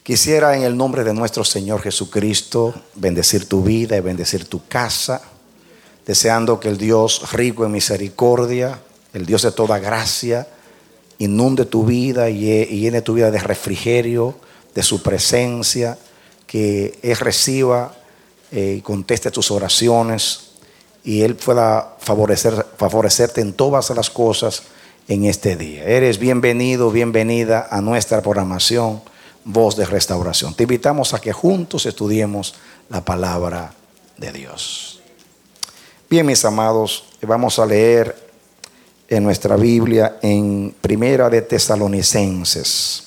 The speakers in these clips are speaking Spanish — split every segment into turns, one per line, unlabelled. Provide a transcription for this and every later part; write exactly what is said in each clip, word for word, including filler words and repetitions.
Quisiera en el nombre de nuestro Señor Jesucristo bendecir tu vida y bendecir tu casa, deseando que el Dios rico en misericordia, el Dios de toda gracia, inunde tu vida y llene tu vida de refrigerio, de su presencia, que Él reciba y eh, conteste tus oraciones y Él pueda favorecer, favorecerte en todas las cosas en este día. Eres bienvenido, bienvenida a nuestra programación Voz de Restauración. Te invitamos a que juntos estudiemos la palabra de Dios. Bien, mis amados, vamos a leer en nuestra Biblia en Primera de Tesalonicenses.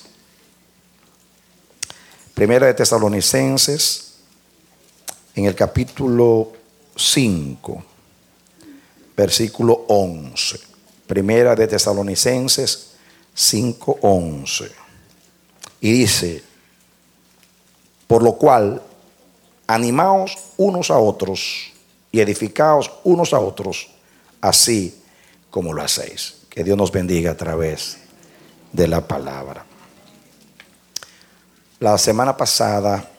Primera de Tesalonicenses, en el capítulo cinco, versículo once. Primera de Tesalonicenses cinco, once. Y dice: por lo cual, animaos unos a otros y edificaos unos a otros, así como lo hacéis. Que Dios nos bendiga a través de la palabra. La semana pasada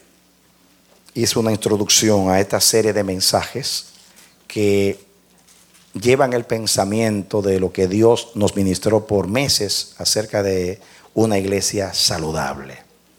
hice una introducción a esta serie de mensajes que llevan el pensamiento de lo que Dios nos ministró por meses acerca de una iglesia saludable.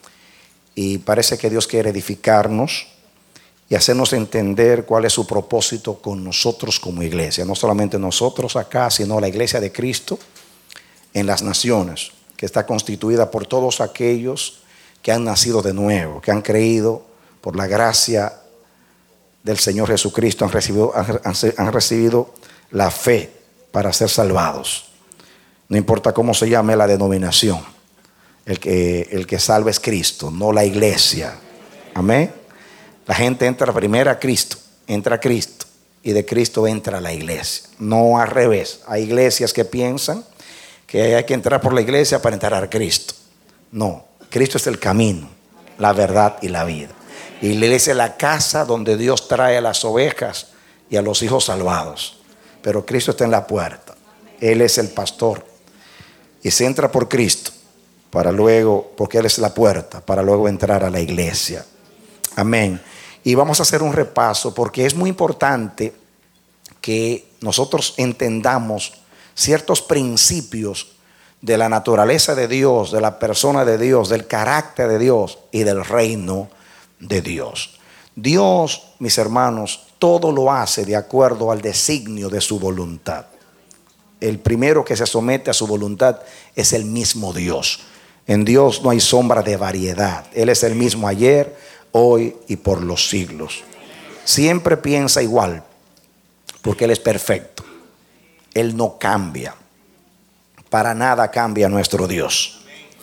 Y parece que Dios quiere edificarnos y hacernos entender cuál es su propósito con nosotros como iglesia. No solamente nosotros acá, sino la iglesia de Cristo en las naciones, que está constituida por todos aquellos que han nacido de nuevo, que han creído por la gracia del Señor Jesucristo, han recibido, han, han recibido la fe para ser salvados. No importa cómo se llame la denominación. El que, el que salva es Cristo, no la iglesia. Amén. La gente entra primero a Cristo, entra a Cristo, y de Cristo entra a la iglesia. No al revés. Hay iglesias que piensan que hay que entrar por la iglesia para entrar a Cristo. No, Cristo es el camino, la verdad y la vida. Y la iglesia es la casa donde Dios trae a las ovejas y a los hijos salvados. Pero Cristo está en la puerta. Él es el pastor. Y se entra por Cristo para luego, porque Él es la puerta, para luego entrar a la iglesia. Amén. Y vamos a hacer un repaso porque es muy importante que nosotros entendamos ciertos principios de la naturaleza de Dios, de la persona de Dios, del carácter de Dios y del reino de Dios. Dios, mis hermanos, todo lo hace de acuerdo al designio de su voluntad. El primero que se somete a su voluntad es el mismo Dios. En Dios no hay sombra de variedad. Él es el mismo ayer, hoy y por los siglos. Siempre piensa igual, porque Él es perfecto. Él no cambia. Para nada cambia nuestro Dios.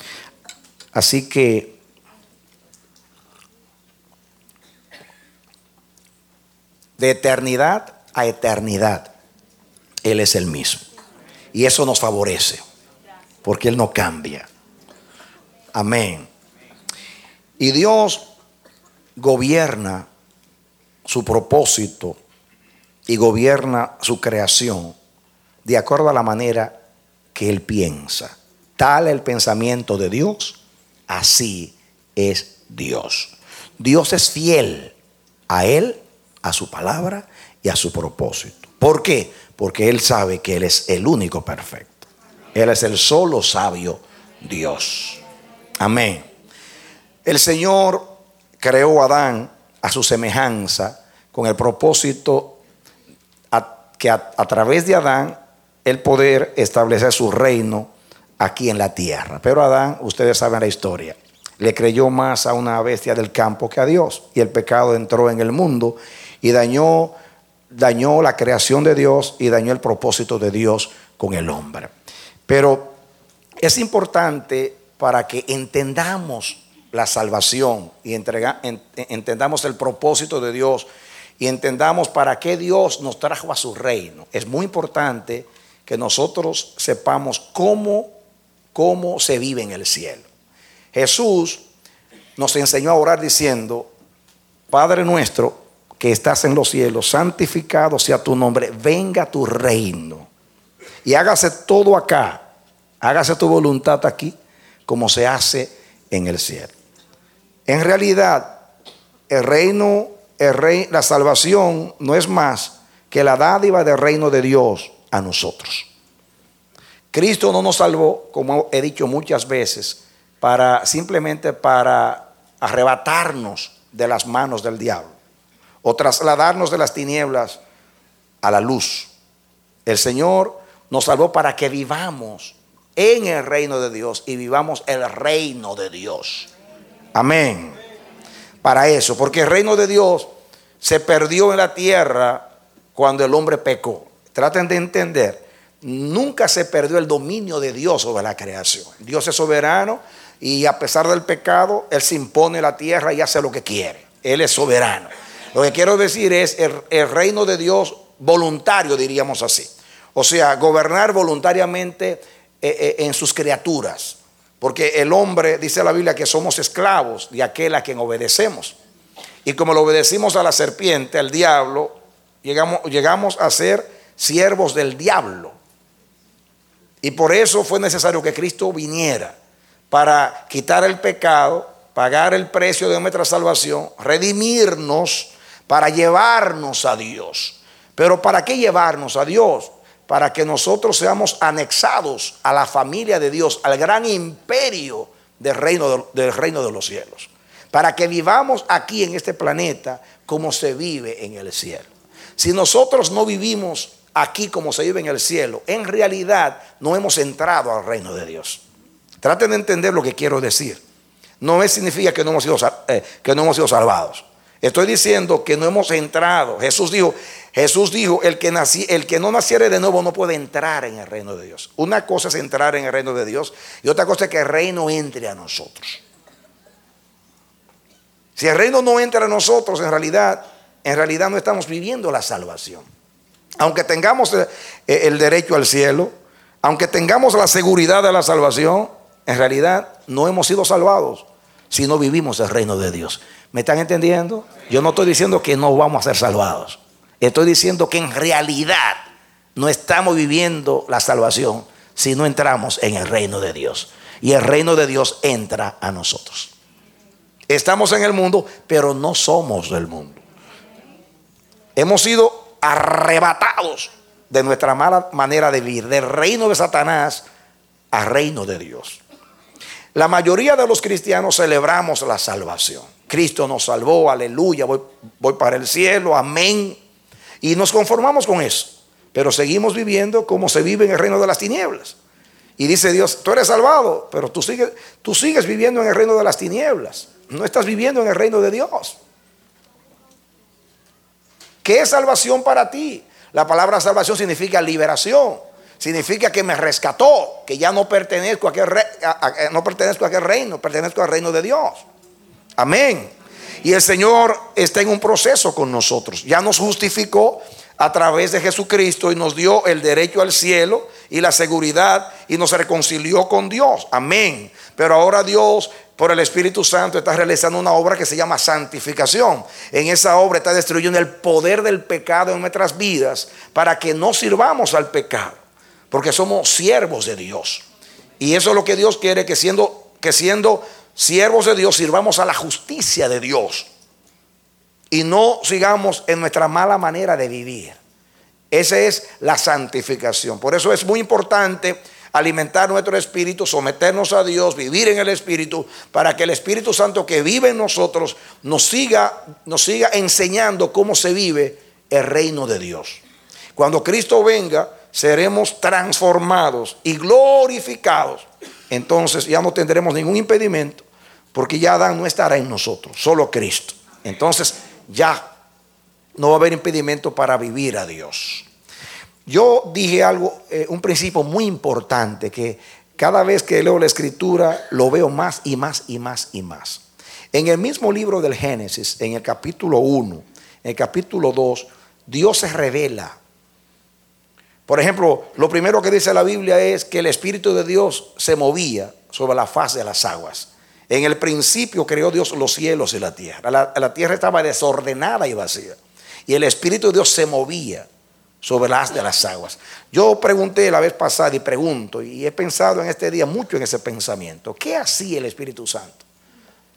Así que de eternidad a eternidad, Él es el mismo. Y eso nos favorece, porque Él no cambia. Amén. Y Dios gobierna su propósito y gobierna su creación de acuerdo a la manera que Él piensa. Tal el pensamiento de Dios, así es Dios. Dios es fiel a Él, a su palabra y a su propósito. ¿Por qué? Porque Él sabe que Él es el único perfecto. Él es el solo sabio Dios. Amén. El Señor creó a Adán a su semejanza con el propósito a, que a, a través de Adán el poder establecer su reino aquí en la tierra. Pero Adán, ustedes saben la historia, le creyó más a una bestia del campo que a Dios, y el pecado entró en el mundo y dañó, dañó la creación de Dios y dañó el propósito de Dios con el hombre. Pero es importante para que entendamos la salvación y entrega, en, entendamos el propósito de Dios y entendamos para qué Dios nos trajo a su reino. Es muy importante que nosotros sepamos cómo, cómo se vive en el cielo. Jesús nos enseñó a orar diciendo: Padre nuestro que estás en los cielos, santificado sea tu nombre, venga tu reino y hágase todo acá, hágase tu voluntad aquí como se hace en el cielo. En realidad, el reino, el rey, la salvación no es más que la dádiva del reino de Dios a nosotros. Cristo no nos salvó, como he dicho muchas veces, para simplemente para arrebatarnos de las manos del diablo o trasladarnos de las tinieblas a la luz. El Señor nos salvó para que vivamos en el reino de Dios y vivamos el reino de Dios. Amén. Para eso, porque el reino de Dios se perdió en la tierra cuando el hombre pecó. Traten de entender, nunca se perdió el dominio de Dios sobre la creación. Dios es soberano y a pesar del pecado, Él se impone en la tierra y hace lo que quiere. Él es soberano. Lo que quiero decir es el, el reino de Dios voluntario, diríamos así. O sea, gobernar voluntariamente eh, eh, en sus criaturas. Porque el hombre, dice la Biblia, que somos esclavos de aquel a quien obedecemos. Y como lo obedecimos a la serpiente, al diablo, llegamos, llegamos a ser siervos del diablo. Y por eso fue necesario que Cristo viniera para quitar el pecado, pagar el precio de nuestra salvación, redimirnos para llevarnos a Dios. Pero ¿para qué llevarnos a Dios? Para que nosotros seamos anexados a la familia de Dios, al gran imperio del reino de, del reino de los cielos. Para que vivamos aquí en este planeta como se vive en el cielo. Si nosotros no vivimos aquí como se vive en el cielo, en realidad no hemos entrado al reino de Dios. Traten de entender lo que quiero decir. No es, significa que no hemos sido, eh, que no hemos sido salvados. Estoy diciendo que no hemos entrado. Jesús dijo, Jesús dijo, el que, nací, el que no naciere de nuevo no puede entrar en el reino de Dios. Una cosa es entrar en el reino de Dios y otra cosa es que el reino entre a nosotros. Si el reino no entra a nosotros, en realidad, en realidad no estamos viviendo la salvación. Aunque tengamos el, el derecho al cielo, aunque tengamos la seguridad de la salvación, en realidad no hemos sido salvados si no vivimos el reino de Dios. ¿Me están entendiendo? Yo no estoy diciendo que no vamos a ser salvados. Estoy diciendo que en realidad no estamos viviendo la salvación si no entramos en el reino de Dios. Y el reino de Dios entra a nosotros. Estamos en el mundo, pero no somos del mundo. Hemos sido arrebatados de nuestra mala manera de vivir, del reino de Satanás al reino de Dios. La mayoría de los cristianos celebramos la salvación. Cristo nos salvó, aleluya, voy, voy para el cielo, amén. Y nos conformamos con eso, pero seguimos viviendo como se vive en el reino de las tinieblas. Y dice Dios, tú eres salvado, pero tú sigues, tú sigues viviendo en el reino de las tinieblas. No estás viviendo en el reino de Dios. ¿Qué es salvación para ti? La palabra salvación significa liberación. Significa que me rescató, que ya no pertenezco a aquel, re, a, a, no pertenezco a aquel reino, pertenezco al reino de Dios. Amén. Y el Señor está en un proceso con nosotros. Ya nos justificó a través de Jesucristo y nos dio el derecho al cielo y la seguridad y nos reconcilió con Dios. Amén. Pero ahora Dios, por el Espíritu Santo, está realizando una obra que se llama santificación. En esa obra está destruyendo el poder del pecado en nuestras vidas para que no sirvamos al pecado. Porque somos siervos de Dios. Y eso es lo que Dios quiere, que siendo, que siendo siervos de Dios sirvamos a la justicia de Dios. Y no sigamos en nuestra mala manera de vivir. Esa es la santificación. Por eso es muy importante alimentar nuestro espíritu, someternos a Dios, vivir en el Espíritu, para que el Espíritu Santo que vive en nosotros nos siga, nos siga enseñando cómo se vive el reino de Dios. Cuando Cristo venga, seremos transformados y glorificados. Entonces ya no tendremos ningún impedimento, porque ya Adán no estará en nosotros, solo Cristo. Entonces ya no va a haber impedimento para vivir a Dios. Yo dije algo, eh, un principio muy importante, que cada vez que leo la Escritura lo veo más y más y más y más. En el mismo libro del Génesis, en el capítulo uno, en el capítulo dos, Dios se revela. Por ejemplo, lo primero que dice la Biblia es que el Espíritu de Dios se movía sobre la faz de las aguas. En el principio creó Dios los cielos y la tierra. La, la tierra estaba desordenada y vacía. Y el Espíritu de Dios se movía sobre las de las aguas. Yo pregunté la vez pasada y pregunto, y he pensado en este día mucho en ese pensamiento. ¿Qué hacía el Espíritu Santo?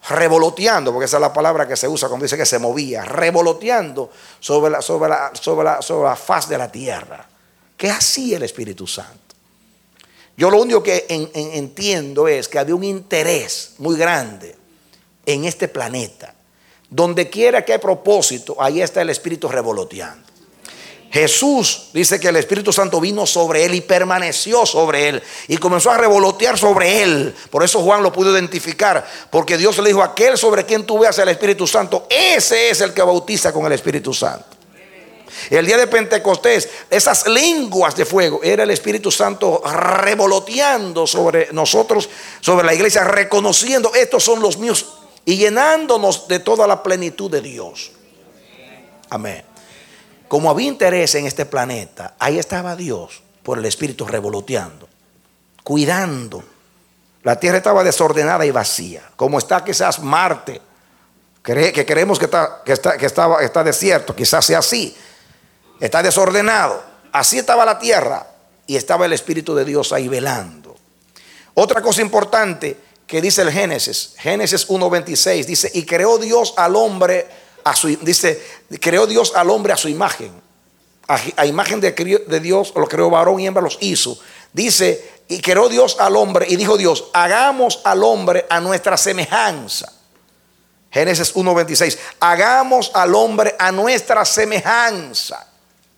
revoloteando, porque esa es la palabra que se usa cuando dice que se movía, revoloteando sobre la, sobre la, sobre la, sobre la faz de la tierra. ¿Qué hacía el Espíritu Santo? Yo lo único que en, en, entiendo es que había un interés muy grande en este planeta. Donde quiera que hay propósito, ahí está el Espíritu revoloteando. Jesús dice que el Espíritu Santo vino sobre él y permaneció sobre él y comenzó a revolotear sobre él. Por eso Juan lo pudo identificar, porque Dios le dijo: aquel sobre quien tú veas el Espíritu Santo, ese es el que bautiza con el Espíritu Santo. El día de Pentecostés, esas lenguas de fuego, era el Espíritu Santo revoloteando sobre nosotros, sobre la iglesia, reconociendo: estos son los míos, y llenándonos de toda la plenitud de Dios. Amén. Como había interés en este planeta, ahí estaba Dios por el Espíritu revoloteando, cuidando. La tierra estaba desordenada y vacía, como está quizás Marte, que creemos que está, que está, que estaba, está desierto. Quizás sea así, está desordenado. Así estaba la tierra y estaba el Espíritu de Dios ahí velando. Otra cosa importante que dice el Génesis, Génesis uno veintiséis, dice: y creó Dios al hombre a su, dice, creó Dios al hombre a su imagen, a, a imagen de, de Dios lo creó, varón y hembra los hizo. Dice: y creó Dios al hombre, y dijo Dios: hagamos al hombre a nuestra semejanza. Génesis uno veintiséis, hagamos al hombre a nuestra semejanza.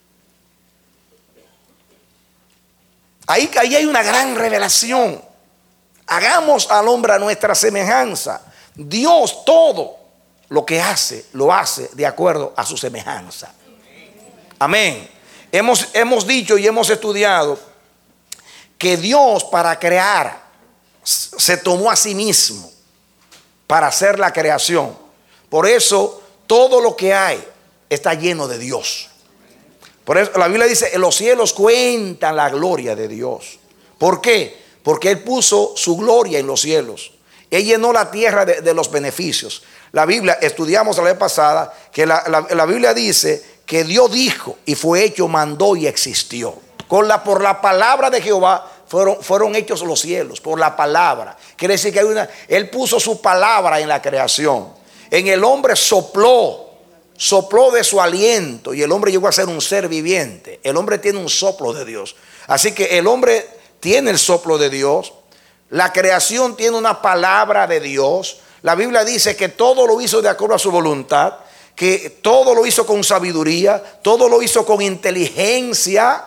Ahí, ahí hay una gran revelación. Hagamos al hombre a nuestra semejanza. Dios todo lo que hace, lo hace de acuerdo a su semejanza. Amén. Hemos, hemos dicho y hemos estudiado que Dios, para crear, se tomó a sí mismo para hacer la creación. Por eso todo lo que hay está lleno de Dios. Por eso la Biblia dice: los cielos cuentan la gloria de Dios. ¿Por qué? Porque Él puso su gloria en los cielos. Él llenó la tierra de, de los beneficios. La Biblia, estudiamos la vez pasada que la, la, la Biblia dice que Dios dijo y fue hecho, mandó y existió. Con la, por la palabra de Jehová fueron, fueron hechos los cielos, por la palabra. Quiere decir que hay una, Él puso su palabra en la creación. En el hombre sopló, sopló de su aliento y el hombre llegó a ser un ser viviente. El hombre tiene un soplo de Dios. Así que el hombre tiene el soplo de Dios. La creación tiene una palabra de Dios. La Biblia dice que todo lo hizo de acuerdo a su voluntad, que todo lo hizo con sabiduría, todo lo hizo con inteligencia.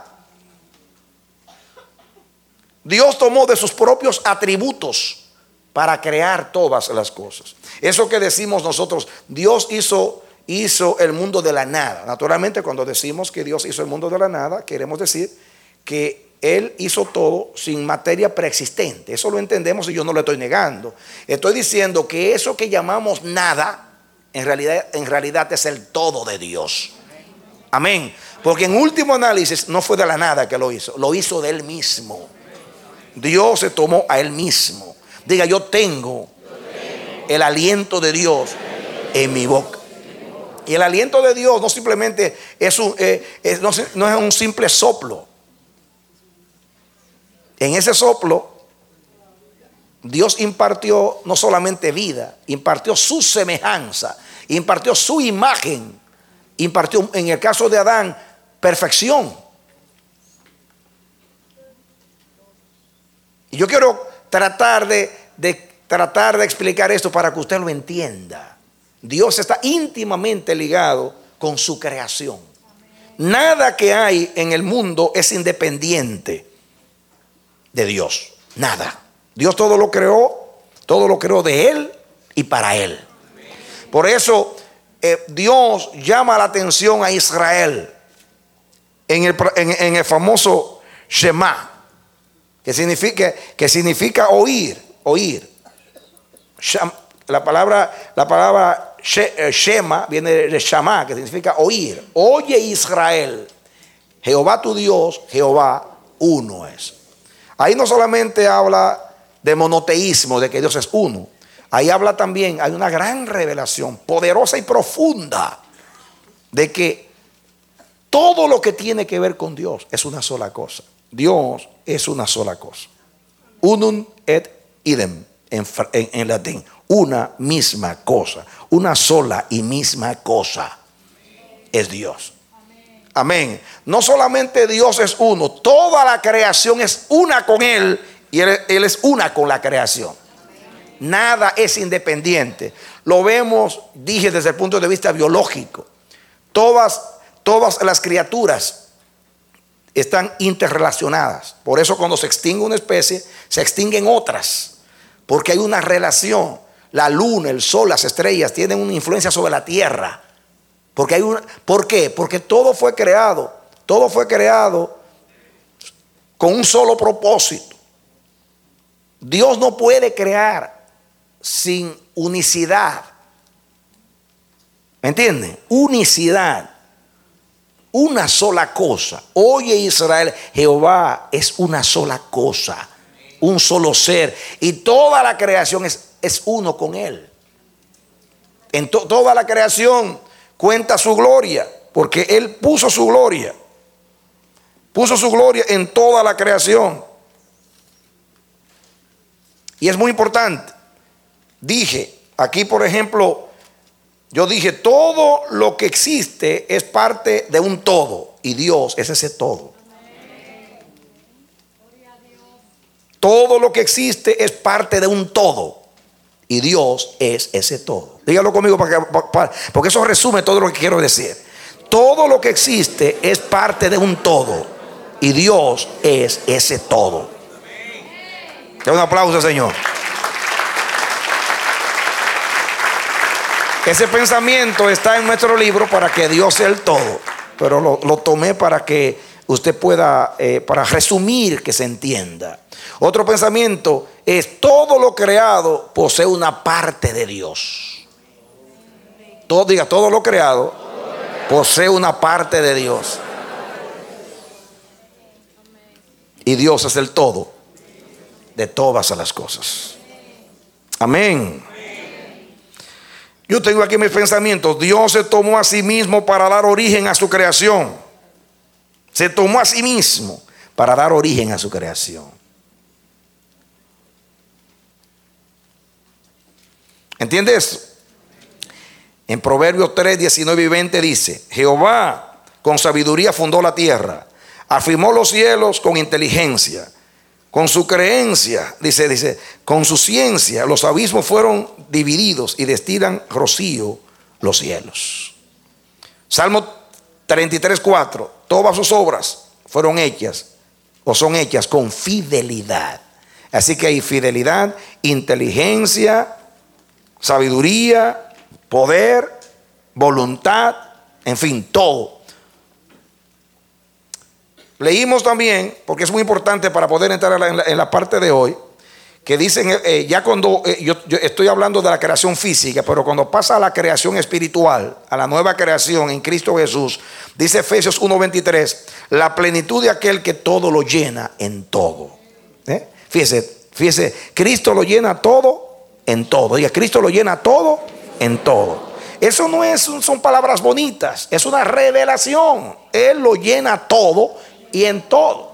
Dios tomó de sus propios atributos para crear todas las cosas. Eso que decimos nosotros, Dios hizo, hizo el mundo de la nada. Naturalmente, cuando decimos que Dios hizo el mundo de la nada, queremos decir que Él hizo todo sin materia preexistente. Eso lo entendemos y yo no lo estoy negando. Estoy diciendo que eso que llamamos nada, en realidad, en realidad es el todo de Dios. Amén. Porque en último análisis no fue de la nada que lo hizo, lo hizo de Él mismo. Dios se tomó a Él mismo. Diga: yo tengo el aliento de Dios en mi boca. Y el aliento de Dios no simplemente es un, eh, es, no, no es un simple soplo. En ese soplo, Dios impartió no solamente vida, impartió su semejanza, impartió su imagen, impartió, en el caso de Adán, perfección. Y yo quiero tratar de, de, tratar de explicar esto para que usted lo entienda. Dios está íntimamente ligado con su creación. Nada que hay en el mundo es independiente de Dios, nada. Dios todo lo creó, todo lo creó de Él y para Él. Por eso eh, Dios llama la atención a Israel en el, en, en el famoso Shema, que significa, que significa oír, oír. La palabra, la palabra Shema viene de Shama, que significa oír. Oye, Israel, Jehová tu Dios, Jehová uno es. Ahí no solamente habla de monoteísmo, de que Dios es uno. Ahí habla también, hay una gran revelación poderosa y profunda de que todo lo que tiene que ver con Dios es una sola cosa. Dios es una sola cosa. Unum et idem en, en, en latín. una misma cosa. Una sola y misma cosa es Dios. Amén. No solamente Dios es uno, toda la creación es una con Él y Él, él es una con la creación. Nada es independiente. Lo vemos, dije, desde el punto de vista biológico. Todas, todas las criaturas están interrelacionadas. Por eso cuando se extingue una especie, se extinguen otras. Porque hay una relación. La luna, el sol, las estrellas tienen una influencia sobre la tierra. Porque hay una, ¿por qué? Porque todo fue creado. Todo fue creado con un solo propósito. Dios no puede crear sin unicidad. ¿Me entienden? Unicidad. Una sola cosa. Oye Israel, Jehová es una sola cosa. Un solo ser. Y toda la creación es, es uno con Él. En to, toda la creación cuenta su gloria. Porque Él puso su gloria. Puso su gloria en toda la creación. Y es muy importante. Dije, aquí por ejemplo, yo dije, todo lo que existe es parte de un todo. Y Dios es ese todo. Todo lo que existe es parte de un todo. Y Dios es ese todo. Dígalo conmigo para que, para, porque eso resume todo lo que quiero decir. Todo lo que existe es parte de un todo. Y Dios es ese todo. Un aplauso, Señor. Ese pensamiento está en nuestro libro para que Dios sea el todo. Pero lo, lo tomé para que usted pueda, eh, para resumir, que se entienda. Otro pensamiento es: todo lo creado posee una parte de Dios. Todo, diga, todo lo creado posee una parte de Dios. Y Dios es el todo de todas las cosas. Amén. Yo tengo aquí mis pensamientos. Dios se tomó a sí mismo para dar origen a su creación. Se tomó a sí mismo para dar origen a su creación. ¿Entiendes eso? En Proverbios tres, diecinueve y veinte dice: Jehová con sabiduría fundó la tierra, afirmó los cielos con inteligencia. Con su creencia, dice, dice, con su ciencia los abismos fueron divididos y destilan rocío los cielos. Salmo treinta y tres, cuatro. Todas sus obras fueron hechas o son hechas con fidelidad. Así que hay fidelidad, inteligencia, sabiduría, poder, voluntad, en fin, todo. Leímos también, porque es muy importante para poder entrar en la, en la parte de hoy, que dicen, eh, ya cuando, eh, yo, yo estoy hablando de la creación física, pero cuando pasa a la creación espiritual, a la nueva creación en Cristo Jesús, dice Efesios uno veintitrés, la plenitud de aquel que todo lo llena en todo. ¿Eh? Fíjese, fíjese, Cristo lo llena todo en todo. Diga, Cristo lo llena todo en todo. Eso no es, son palabras bonitas, es una revelación. Él lo llena todo y en todo.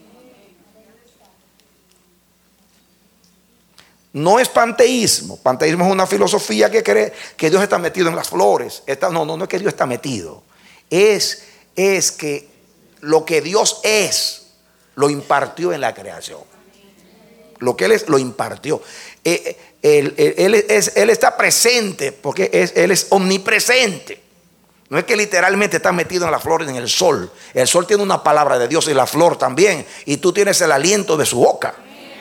No es panteísmo. Panteísmo es una filosofía que cree que Dios está metido en las flores. Está, no, no, no es que Dios está metido. Es, es que lo que Dios es, lo impartió en la creación. Lo que Él es, lo impartió. Eh, él, él, él, es, él está presente porque es, Él es omnipresente. No es que literalmente está metido en la flor y en el sol. El sol tiene una palabra de Dios y la flor también. Y tú tienes el aliento de su boca.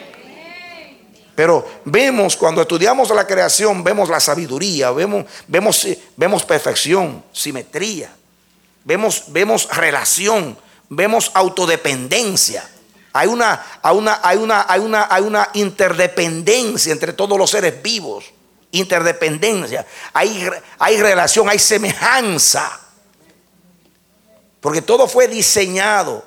Pero vemos, cuando estudiamos la creación, vemos la sabiduría, vemos, vemos, vemos perfección, simetría, vemos, vemos relación, vemos autodependencia. Hay una, hay una, hay una, hay una, hay una interdependencia entre todos los seres vivos. Interdependencia, hay, hay relación, hay semejanza, porque todo fue diseñado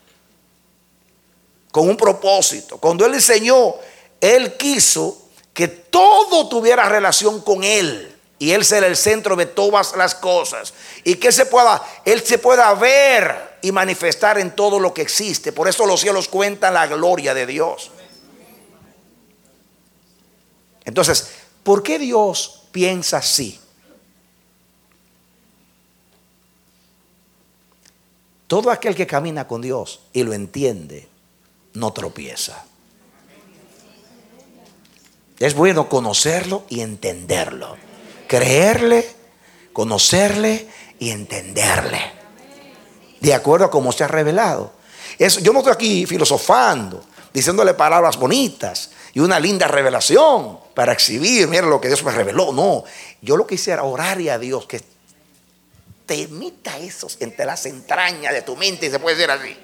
con un propósito. Cuando Él diseñó, Él quiso que todo tuviera relación con Él y Él ser el centro de todas las cosas y que se pueda, Él se pueda ver y manifestar en todo lo que existe. Por eso los cielos cuentan la gloria de Dios. Entonces, ¿por qué Dios piensa así? Todo aquel que camina con Dios y lo entiende, no tropieza. Es bueno conocerlo y entenderlo. Creerle, conocerle y entenderle. De acuerdo a cómo se ha revelado. Eso, yo no estoy aquí filosofando, diciéndole palabras bonitas y una linda revelación para exhibir, mira lo que Dios me reveló. No, yo lo que hice era orar a Dios que te emita esos entre las entrañas de tu mente, y se puede decir así,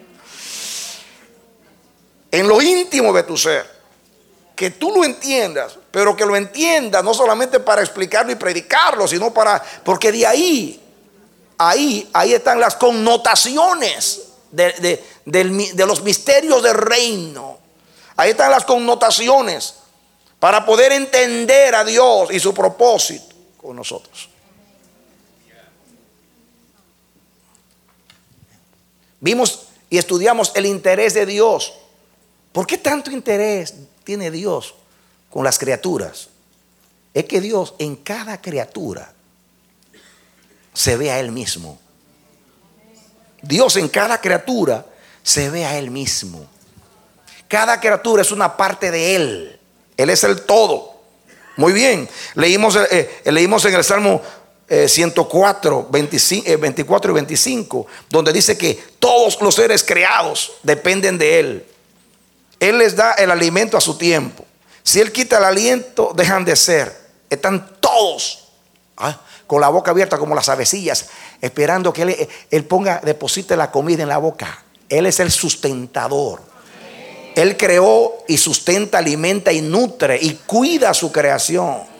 en lo íntimo de tu ser, que tú lo entiendas, pero que lo entiendas no solamente para explicarlo y predicarlo, sino para, porque de ahí, ahí, ahí están las connotaciones de, de, de, de los misterios del reino. Ahí están las connotaciones para poder entender a Dios y su propósito con nosotros. Vimos y estudiamos el interés de Dios. ¿Por qué tanto interés tiene Dios con las criaturas? Es que Dios en cada criatura se ve a Él mismo. Dios en cada criatura se ve a Él mismo. Cada criatura es una parte de Él. Él es el todo. Muy bien. Leímos, eh, leímos en el Salmo Eh, ciento cuatro, veinticinco, eh, veinticuatro y veinticinco, donde dice que todos los seres creados dependen de Él. Él les da el alimento a su tiempo. Si Él quita el aliento, dejan de ser. Están todos ¿ah? con la boca abierta como las avecillas, esperando que Él, él ponga, deposite la comida en la boca. Él es el sustentador. Él creó y sustenta, alimenta y nutre y cuida su creación.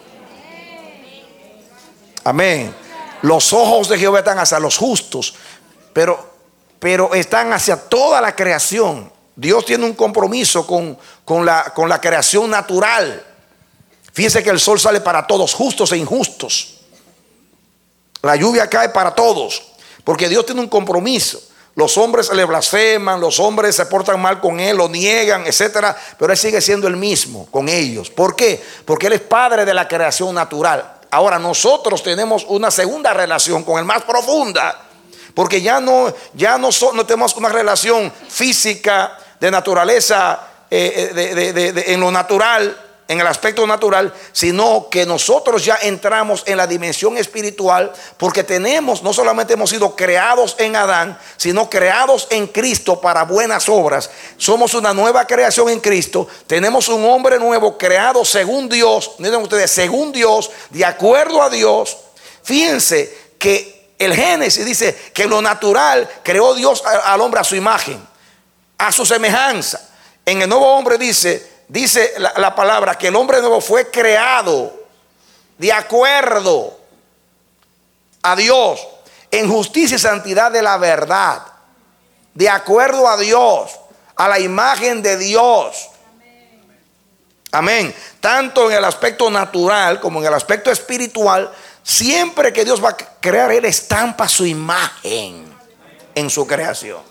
Amén. Los ojos de Jehová están hacia los justos, pero, pero están hacia toda la creación. Dios tiene un compromiso con, con, la, con la creación natural. Fíjense que el sol sale para todos, justos e injustos. La lluvia cae para todos, porque Dios tiene un compromiso. Los hombres le blasfeman, los hombres se portan mal con Él, lo niegan, etcétera, pero Él sigue siendo el mismo con ellos. ¿Por qué? Porque Él es padre de la creación natural. Ahora nosotros tenemos una segunda relación con Él, más profunda, porque ya no, ya no, so, no tenemos una relación física de naturaleza, eh, de, de, de, de, en lo natural, en el aspecto natural, sino que nosotros ya entramos en la dimensión espiritual, porque tenemos, no solamente hemos sido creados en Adán, sino creados en Cristo para buenas obras. Somos una nueva creación en Cristo. Tenemos un hombre nuevo creado según Dios, miren ustedes, según Dios, de acuerdo a Dios. Fíjense que el Génesis dice que lo natural creó Dios al hombre a su imagen, a su semejanza. En el nuevo hombre dice Dice la, la palabra que el hombre nuevo fue creado de acuerdo a Dios, en justicia y santidad de la verdad, de acuerdo a Dios, a la imagen de Dios. Amén. Tanto en el aspecto natural como en el aspecto espiritual, siempre que Dios va a crear, Él estampa su imagen en su creación.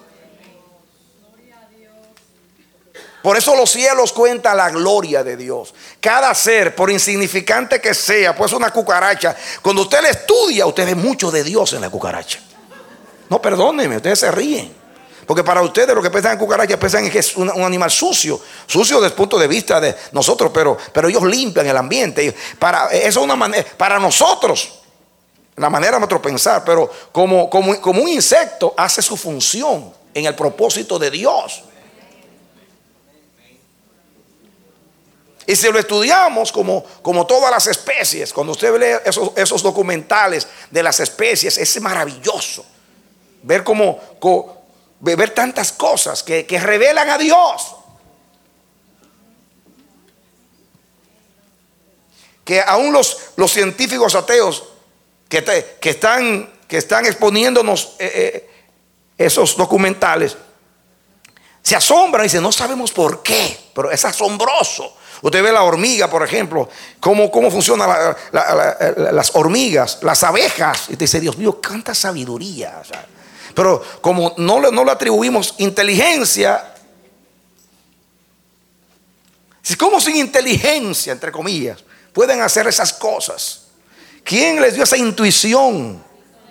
Por eso los cielos cuentan la gloria de Dios. Cada ser, por insignificante que sea, pues una cucaracha, cuando usted le estudia, usted ve mucho de Dios en la cucaracha. No, perdónenme, ustedes se ríen, porque para ustedes lo que piensan en cucaracha, piensan en que es un, un animal sucio. Sucio desde el punto de vista de nosotros, pero, pero ellos limpian el ambiente. Para, eso es una manera, para nosotros, la manera de nuestro pensar, pero como, como, como un insecto hace su función en el propósito de Dios. Y si lo estudiamos como, como todas las especies, cuando usted lee esos, esos documentales de las especies, es maravilloso ver cómo, cómo ver tantas cosas que, que revelan a Dios, que aún los, los científicos ateos que, te, que, están, que están exponiéndonos eh, eh, esos documentales se asombran y dicen: no sabemos por qué, pero es asombroso. Usted ve la hormiga, por ejemplo, cómo, cómo funcionan la, la, la, la, las hormigas, las abejas. Y te dice: Dios mío, cuánta sabiduría. O sea, pero como no le, no le atribuimos inteligencia, ¿cómo sin inteligencia, entre comillas, pueden hacer esas cosas? ¿Quién les dio esa intuición?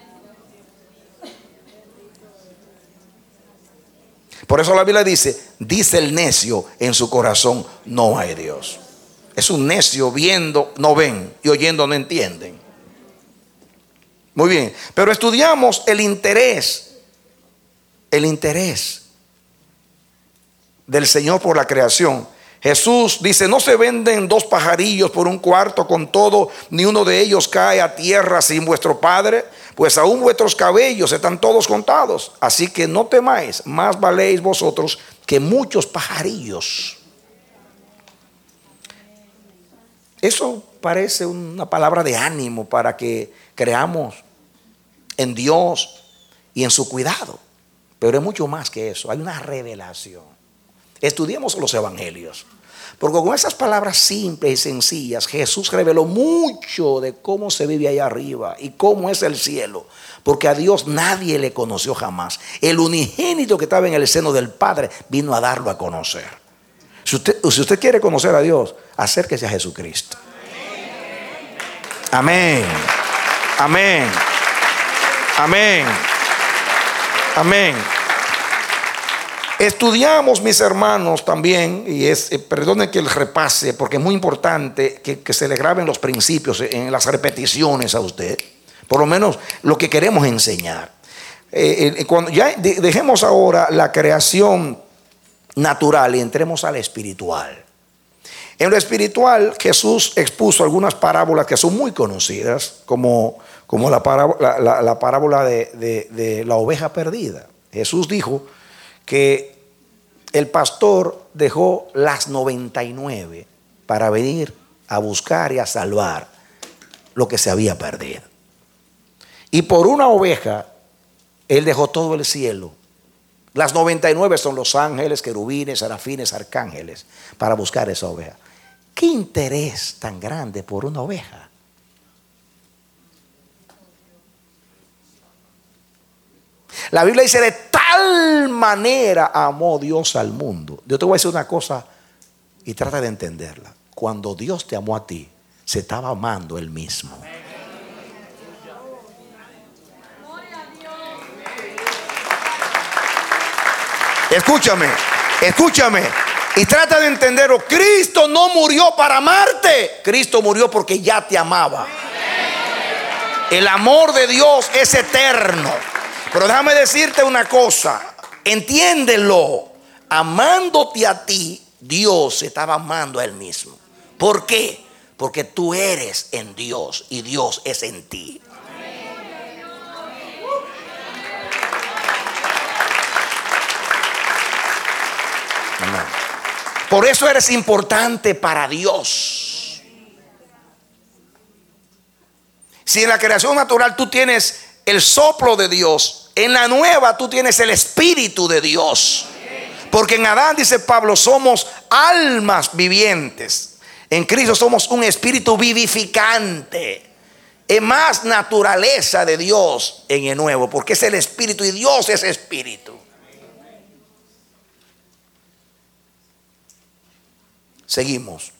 Por eso la Biblia dice, dice el necio en su corazón, no hay Dios. Es un necio, viendo no ven y oyendo no entienden. Muy bien, pero estudiamos el interés, el interés del Señor por la creación. Jesús dice, no se venden dos pajarillos por un cuarto, con todo, ni uno de ellos cae a tierra sin vuestro Padre, pues aún vuestros cabellos están todos contados. Así que no temáis, más valéis vosotros que muchos pajarillos. Eso parece una palabra de ánimo para que creamos en Dios y en su cuidado, pero es mucho más que eso. Hay una revelación. Estudiemos los evangelios, porque con esas palabras simples y sencillas Jesús reveló mucho de cómo se vive allá arriba y cómo es el cielo, porque a Dios nadie le conoció jamás. El unigénito que estaba en el seno del Padre vino a darlo a conocer. Si usted, si usted quiere conocer a Dios, acérquese a Jesucristo. Amén. Amén. Amén. Amén. Estudiamos, mis hermanos, también, y es, eh, perdonen que les repase, porque es muy importante que, que se le graben los principios en las repeticiones a usted, por lo menos lo que queremos enseñar. Eh, eh, cuando ya de, dejemos ahora la creación natural y entremos al espiritual. En lo espiritual, Jesús expuso algunas parábolas que son muy conocidas, como, como la, parábola, la, la, la parábola de, de, de la oveja perdida. Jesús dijo que el pastor dejó las noventa y nueve para venir a buscar y a salvar lo que se había perdido. Y por una oveja, él dejó todo el cielo. Las noventa y nueve son los ángeles, querubines, serafines, arcángeles, para buscar esa oveja. ¿Qué interés tan grande por una oveja? La Biblia dice, de tal manera amó Dios al mundo. Yo te voy a decir una cosa y trata de entenderla. Cuando Dios te amó a ti, se estaba amando Él mismo. Escúchame, escúchame y trata de entenderlo. Cristo no murió para amarte. Cristo murió porque ya te amaba. El amor de Dios es eterno. Pero déjame decirte una cosa, entiéndelo, amándote a ti, Dios se estaba amando a Él mismo. ¿Por qué? Porque tú eres en Dios y Dios es en ti. Amén. Por eso eres importante para Dios. Si en la creación natural tú tienes el soplo de Dios, en la nueva tú tienes el Espíritu de Dios. Porque en Adán, dice Pablo, somos almas vivientes. En Cristo somos un espíritu vivificante. Es más naturaleza de Dios en el nuevo, porque es el Espíritu y Dios es Espíritu. Seguimos.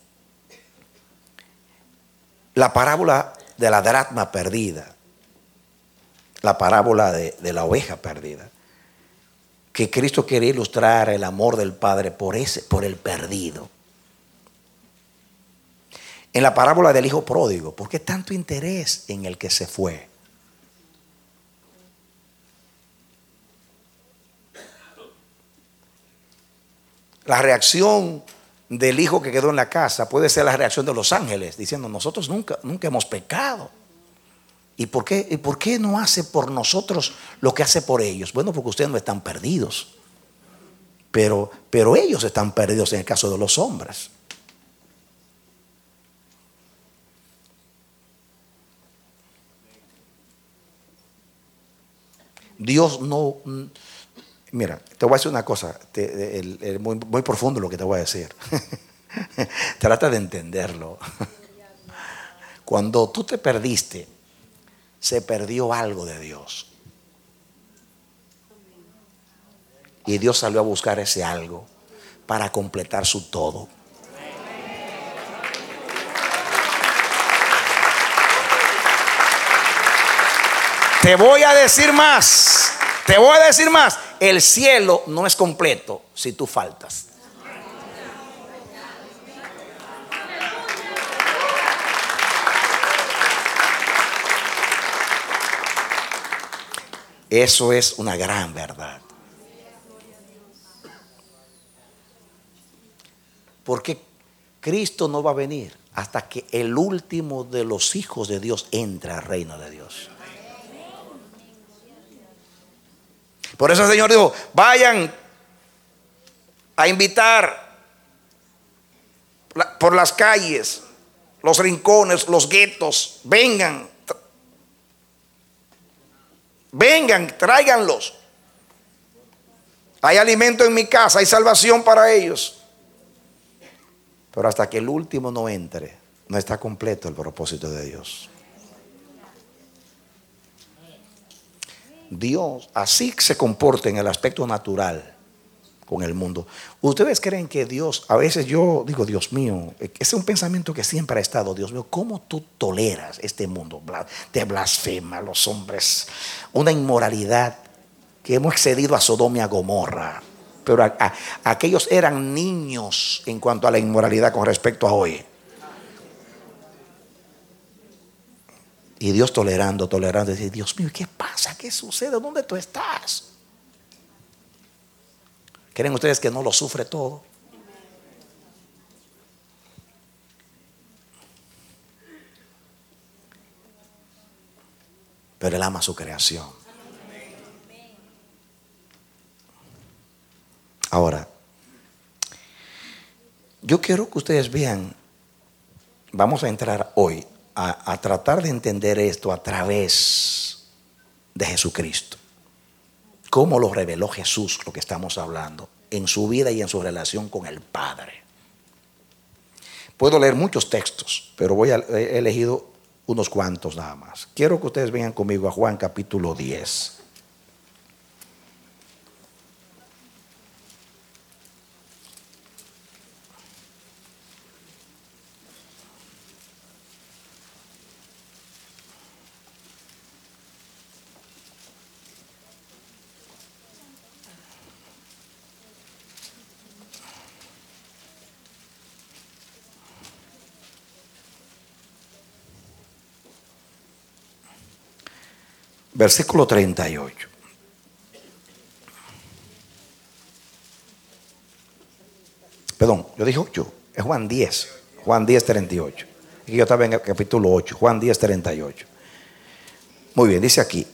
La parábola de la dracma perdida. La parábola de, de la oveja perdida. Que Cristo quería ilustrar el amor del Padre por ese, por el perdido. En la parábola del hijo pródigo, ¿por qué tanto interés en el que se fue? La reacción del hijo que quedó en la casa puede ser la reacción de los ángeles, diciendo, nosotros nunca, nunca hemos pecado. ¿Y por qué, ¿Y por qué no hace por nosotros lo que hace por ellos? Bueno, porque ustedes no están perdidos. Pero, pero ellos están perdidos en el caso de los hombres. Dios no... Mira, te voy a decir una cosa, te, el, el, muy, muy profundo lo que te voy a decir. Trata de entenderlo. Cuando tú te perdiste, se perdió algo de Dios. Y Dios salió a buscar ese algo para completar su todo. Te voy a decir más. Te voy a decir más. El cielo no es completo si tú faltas. Eso es una gran verdad. Porque Cristo no va a venir hasta que el último de los hijos de Dios entre al reino de Dios. Por eso el Señor dijo: vayan a invitar por las calles, los rincones, los guetos. Vengan, vengan, tráiganlos. Hay alimento en mi casa, hay salvación para ellos. Pero hasta que el último no entre, no está completo el propósito de Dios. Dios así se comporta en el aspecto natural con el mundo. Ustedes creen que Dios, a veces yo digo, Dios mío, ese es un pensamiento que siempre ha estado: Dios mío, ¿cómo tú toleras este mundo? Te blasfema los hombres, una inmoralidad que hemos excedido a Sodoma y a Gomorra. Pero a, a, aquellos eran niños en cuanto a la inmoralidad con respecto a hoy. Y Dios tolerando, tolerando, dice: Dios mío, ¿qué pasa? ¿Qué sucede? ¿Dónde tú estás? ¿Creen ustedes que no lo sufre todo? Pero Él ama su creación. Ahora, yo quiero que ustedes vean, vamos a entrar hoy a, a tratar de entender esto a través de Jesucristo. Cómo lo reveló Jesús, lo que estamos hablando, en su vida y en su relación con el Padre. Puedo leer muchos textos, pero voy a, he elegido unos cuantos nada más. Quiero que ustedes vengan conmigo a Juan capítulo diez. Versículo treinta y ocho. Perdón, yo dije ocho. Es Juan diez. Juan diez, treinta y ocho. Y yo estaba en el capítulo ocho. Juan diez, treinta y ocho. Muy bien, dice aquí: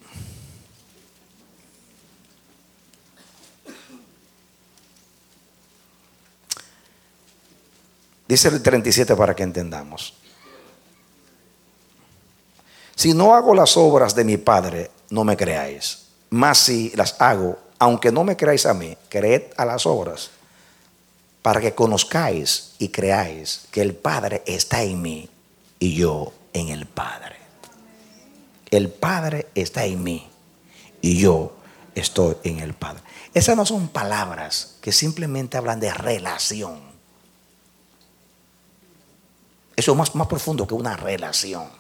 dice el treinta y siete para que entendamos. Si no hago las obras de mi Padre, no me creáis. Mas si las hago, aunque no me creáis a mí, creed a las obras, para que conozcáis y creáis que el Padre está en mí y yo en el Padre. El Padre está en mí y yo estoy en el Padre. Esas no son palabras que simplemente hablan de relación. Eso es más, más profundo que una relación.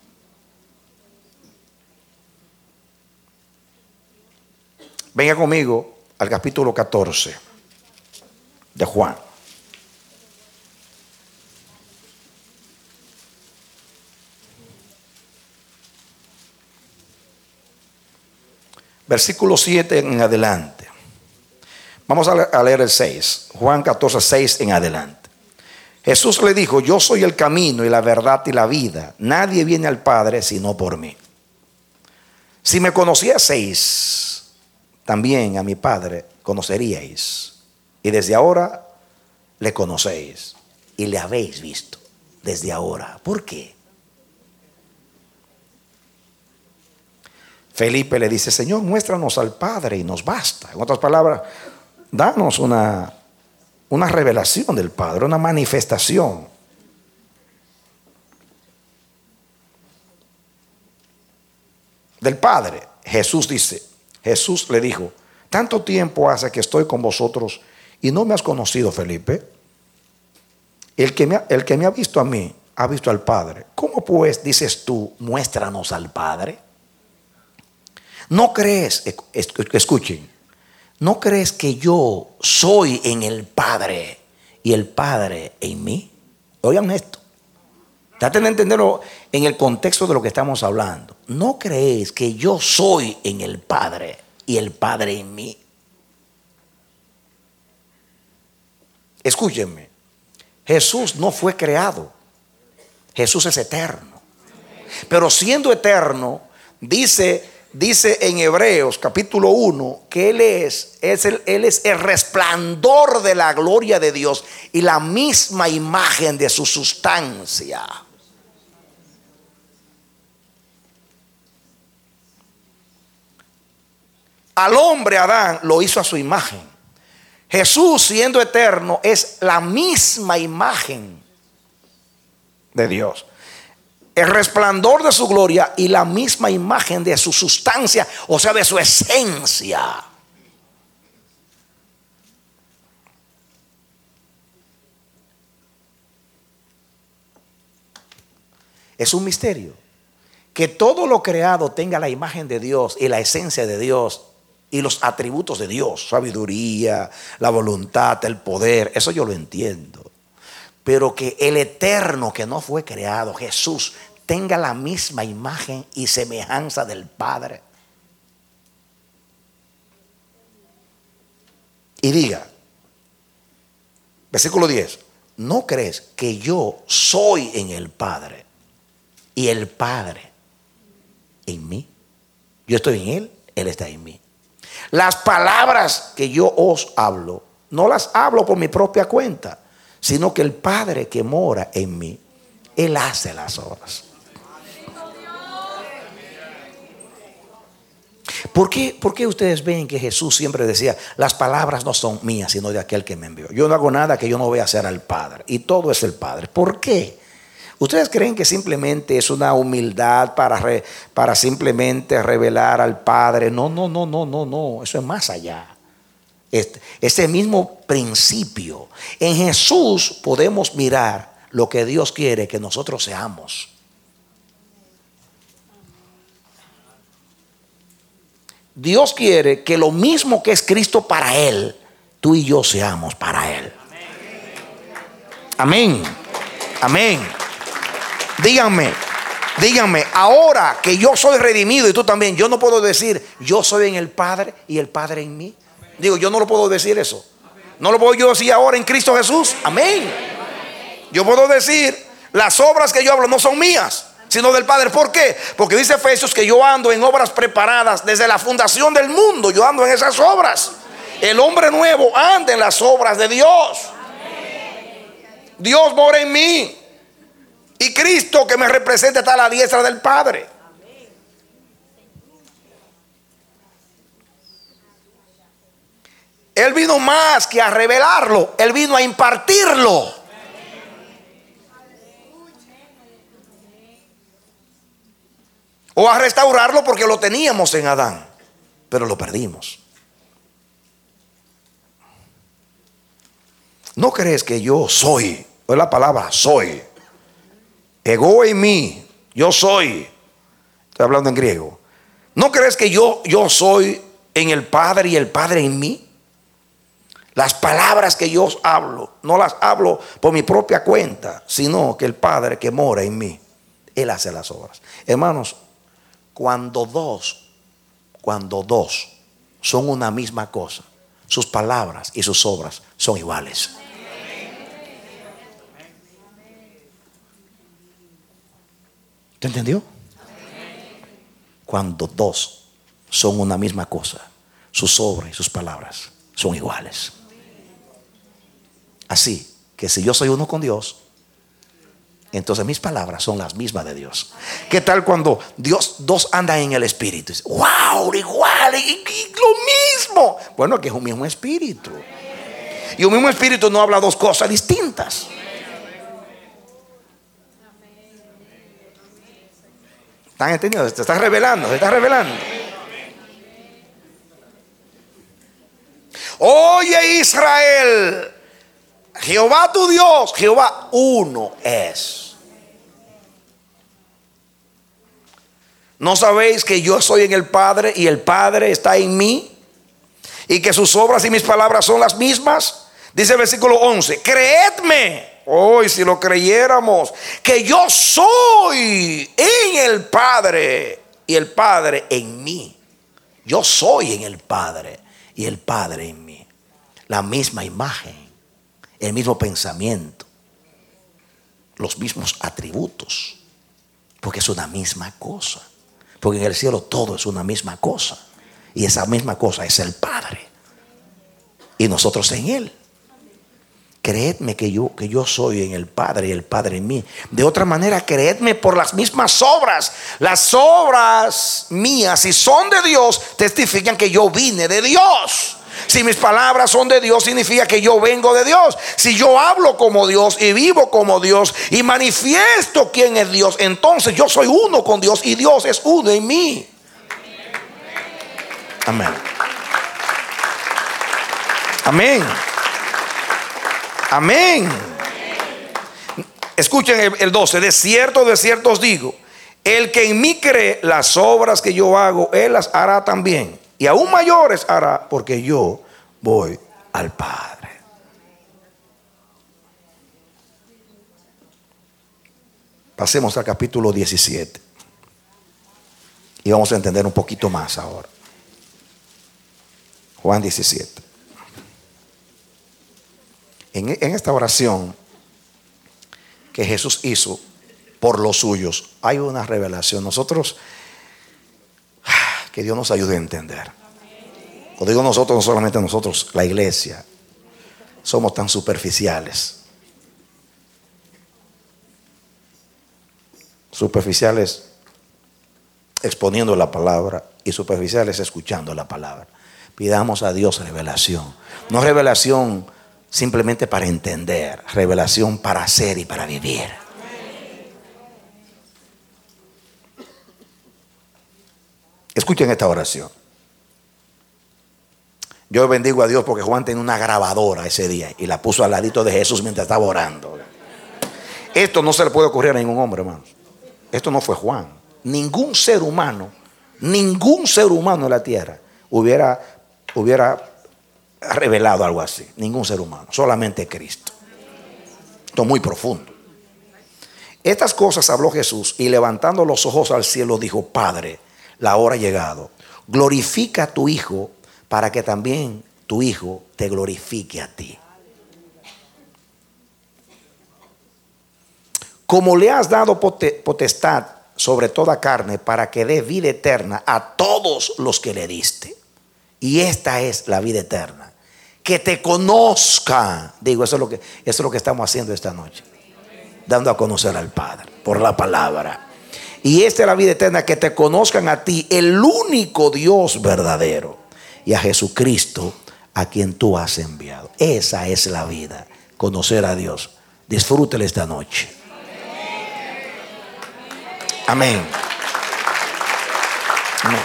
Venga conmigo al capítulo catorce de Juan. Versículo siete en adelante. Vamos a leer el seis. Juan catorce, seis en adelante. Jesús le dijo: yo soy el camino y la verdad y la vida. Nadie viene al Padre sino por mí. Si me conocieseis, también a mi Padre conoceríais. Y desde ahora le conocéis y le habéis visto. Desde ahora. ¿Por qué? Felipe le dice: Señor, muéstranos al Padre y nos basta. En otras palabras, danos una, una revelación del Padre, una manifestación. Del Padre. Jesús dice, Jesús le dijo: tanto tiempo hace que estoy con vosotros y no me has conocido, Felipe. El que me ha, el que me ha visto a mí ha visto al Padre. ¿Cómo pues dices tú, muéstranos al Padre? ¿No crees, escuchen, no crees que yo soy en el Padre y el Padre en mí? Oigan esto. Traten de entenderlo en el contexto de lo que estamos hablando. ¿No crees que yo soy en el Padre y el Padre en mí? Escúchenme. Jesús no fue creado. Jesús es eterno. Pero siendo eterno, dice, dice en Hebreos capítulo uno que Él es, es el, Él es el resplandor de la gloria de Dios y la misma imagen de su sustancia. Al hombre Adán lo hizo a su imagen. Jesús, siendo eterno, es la misma imagen de Dios, el resplandor de su gloria y la misma imagen de su sustancia, o sea, de su esencia. Es un misterio que todo lo creado tenga la imagen de Dios y la esencia de Dios y los atributos de Dios, sabiduría, la voluntad, el poder. Eso yo lo entiendo. Pero que el eterno que no fue creado, Jesús, tenga la misma imagen y semejanza del Padre. Y diga, versículo diez, ¿no crees que yo soy en el Padre y el Padre en mí? Yo estoy en Él, Él está en mí. Las palabras que yo os hablo, no las hablo por mi propia cuenta, sino que el Padre que mora en mí, Él hace las obras. ¿Por qué, ¿Por qué ustedes ven que Jesús siempre decía, las palabras no son mías, sino de aquel que me envió? Yo no hago nada que yo no voy a hacer al Padre, y todo es el Padre. ¿Por qué? ¿Ustedes creen que simplemente es una humildad para, re, para simplemente revelar al Padre? No, no, no, no, no, no. Eso es más allá. Este, ese mismo principio. En Jesús podemos mirar lo que Dios quiere que nosotros seamos. Dios quiere que lo mismo que es Cristo para Él, tú y yo seamos para Él. Amén. Amén. Díganme, díganme, ahora que yo soy redimido y tú también, yo no puedo decir yo soy en el Padre y el Padre en mí. Digo, yo no lo puedo decir eso. No lo puedo yo decir ahora en Cristo Jesús. Amén. Yo puedo decir, las obras que yo hablo no son mías, sino del Padre. ¿Por qué? Porque dice Efesios que yo ando en obras preparadas desde la fundación del mundo. Yo ando en esas obras. El hombre nuevo anda en las obras de Dios. Dios mora en mí. Y Cristo que me representa está a la diestra del Padre. Él vino más que a revelarlo, Él vino a impartirlo. O a restaurarlo porque lo teníamos en Adán, pero lo perdimos. ¿No crees que yo soy? Es la palabra soy. Ego en mí, yo soy. Estoy hablando en griego. ¿No crees que yo, yo soy en el Padre y el Padre en mí? Las palabras que yo hablo, no las hablo por mi propia cuenta, sino que el Padre que mora en mí, Él hace las obras. Hermanos, cuando dos, cuando dos son una misma cosa, sus palabras y sus obras son iguales. ¿Te entendió? Cuando dos son una misma cosa, sus obras y sus palabras son iguales. Así que si yo soy uno con Dios, entonces mis palabras son las mismas de Dios. ¿Qué tal cuando Dios, dos andan en el espíritu? ¡Wow! Igual, y, y lo mismo. Bueno, que es un mismo espíritu. Y un mismo espíritu no habla dos cosas distintas. ¿Están entendiendo? Se está revelando, se está revelando. Oye Israel, Jehová tu Dios, Jehová uno es. ¿No sabéis que yo soy en el Padre y el Padre está en mí? Y que sus obras y mis palabras son las mismas. Dice el versículo once: creedme, hoy si lo creyéramos, que yo soy en el Padre y el Padre en mí. Yo soy en el Padre y el Padre en mí. La misma imagen, el mismo pensamiento, los mismos atributos, porque es una misma cosa. Porque en el cielo todo es una misma cosa, y esa misma cosa es el Padre y nosotros en Él. Creedme que yo, que yo soy en el Padre y el Padre en mí. De otra manera, creedme por las mismas obras. Las obras mías, si son de Dios, testifican que yo vine de Dios. Si mis palabras son de Dios, significa que yo vengo de Dios. Si yo hablo como Dios y vivo como Dios y manifiesto quién es Dios, entonces yo soy uno con Dios y Dios es uno en mí. Amén. Amén. Amén. Escuchen el, el doce: de cierto, de cierto os digo, el que en mí cree, las obras que yo hago, él las hará también, y aún mayores hará, porque yo voy al Padre. Pasemos al capítulo diecisiete y vamos a entender un poquito más ahora. Juan diecisiete. En, en esta oración que Jesús hizo por los suyos, hay una revelación. Nosotros, que Dios nos ayude a entender. Cuando digo nosotros, no solamente nosotros, la iglesia, somos tan superficiales. Superficiales exponiendo la palabra y superficiales escuchando la palabra. Pidamos a Dios revelación. No revelación simplemente para entender, revelación para hacer y para vivir. Escuchen esta oración. Yo bendigo a Dios porque Juan tenía una grabadora ese día y la puso al ladito de Jesús mientras estaba orando. Esto no se le puede ocurrir a ningún hombre, hermanos. Esto no fue Juan. Ningún ser humano, ningún ser humano en la tierra hubiera, hubiera revelado algo así. Ningún ser humano, solamente Cristo. Esto es muy profundo. Estas cosas habló Jesús y levantando los ojos al cielo dijo: Padre, la hora ha llegado. Glorifica a tu Hijo para que también tu Hijo te glorifique a ti. Como le has dado potestad sobre toda carne para que dé vida eterna a todos los que le diste. Y esta es la vida eterna, que te conozca. Digo, eso es lo que, eso es lo que estamos haciendo esta noche, dando a conocer al Padre por la palabra. Y esta es la vida eterna, que te conozcan a ti, el único Dios verdadero, y a Jesucristo, a quien tú has enviado. Esa es la vida, conocer a Dios. Disfrútele esta noche. Amén. Amén.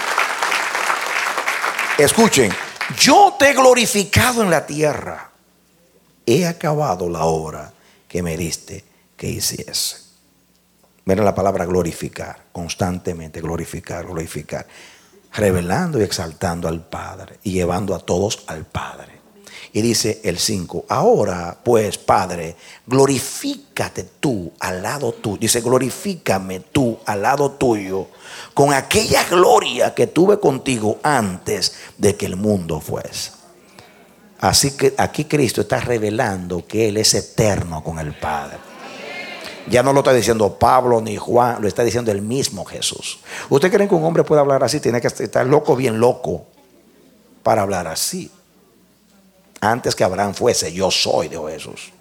Escuchen: yo te he glorificado en la tierra, he acabado la obra que me diste que hiciese. Miren la palabra glorificar, constantemente glorificar, glorificar, revelando y exaltando al Padre y llevando a todos al Padre. Y dice el cinco: ahora pues, Padre, glorifícate tú al lado tuyo. Dice: glorifícame tú al lado tuyo con aquella gloria que tuve contigo antes de que el mundo fuese. Así que aquí Cristo está revelando que Él es eterno con el Padre. Ya no lo está diciendo Pablo ni Juan, lo está diciendo el mismo Jesús. ¿Usted cree que un hombre puede hablar así? Tiene que estar loco, bien loco, para hablar así. Antes que Abraham fuese, yo soy, dijo Jesús.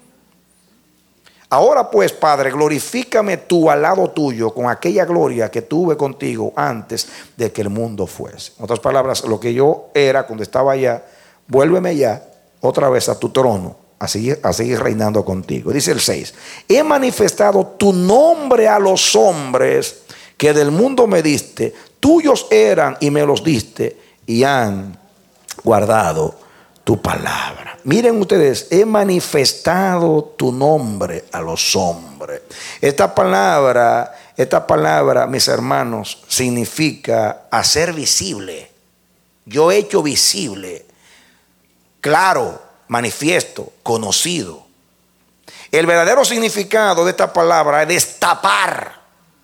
Ahora pues, Padre, glorifícame tú al lado tuyo con aquella gloria que tuve contigo antes de que el mundo fuese. En otras palabras, lo que yo era cuando estaba allá, vuélveme ya otra vez a tu trono, a seguir, a seguir reinando contigo. Dice el seis: he manifestado tu nombre a los hombres que del mundo me diste. Tuyos eran y me los diste y han guardado tu palabra. Miren ustedes: he manifestado tu nombre a los hombres. Esta palabra esta palabra, mis hermanos, significa hacer visible. Yo he hecho visible, claro, manifiesto, conocido. El verdadero significado de esta palabra es destapar.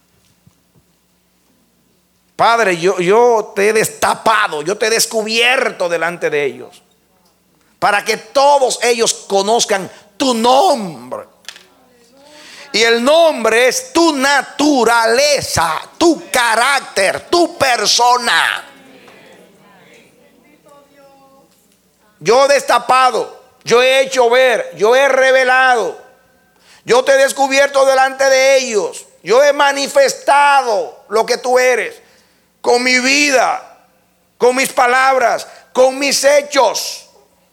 Padre, yo, yo te he destapado, yo te he descubierto delante de ellos, para que todos ellos conozcan tu nombre. Y el nombre es tu naturaleza, tu carácter, tu persona. Yo he destapado, yo he hecho ver, yo he revelado, yo te he descubierto delante de ellos, yo he manifestado lo que tú eres con mi vida, con mis palabras, con mis hechos.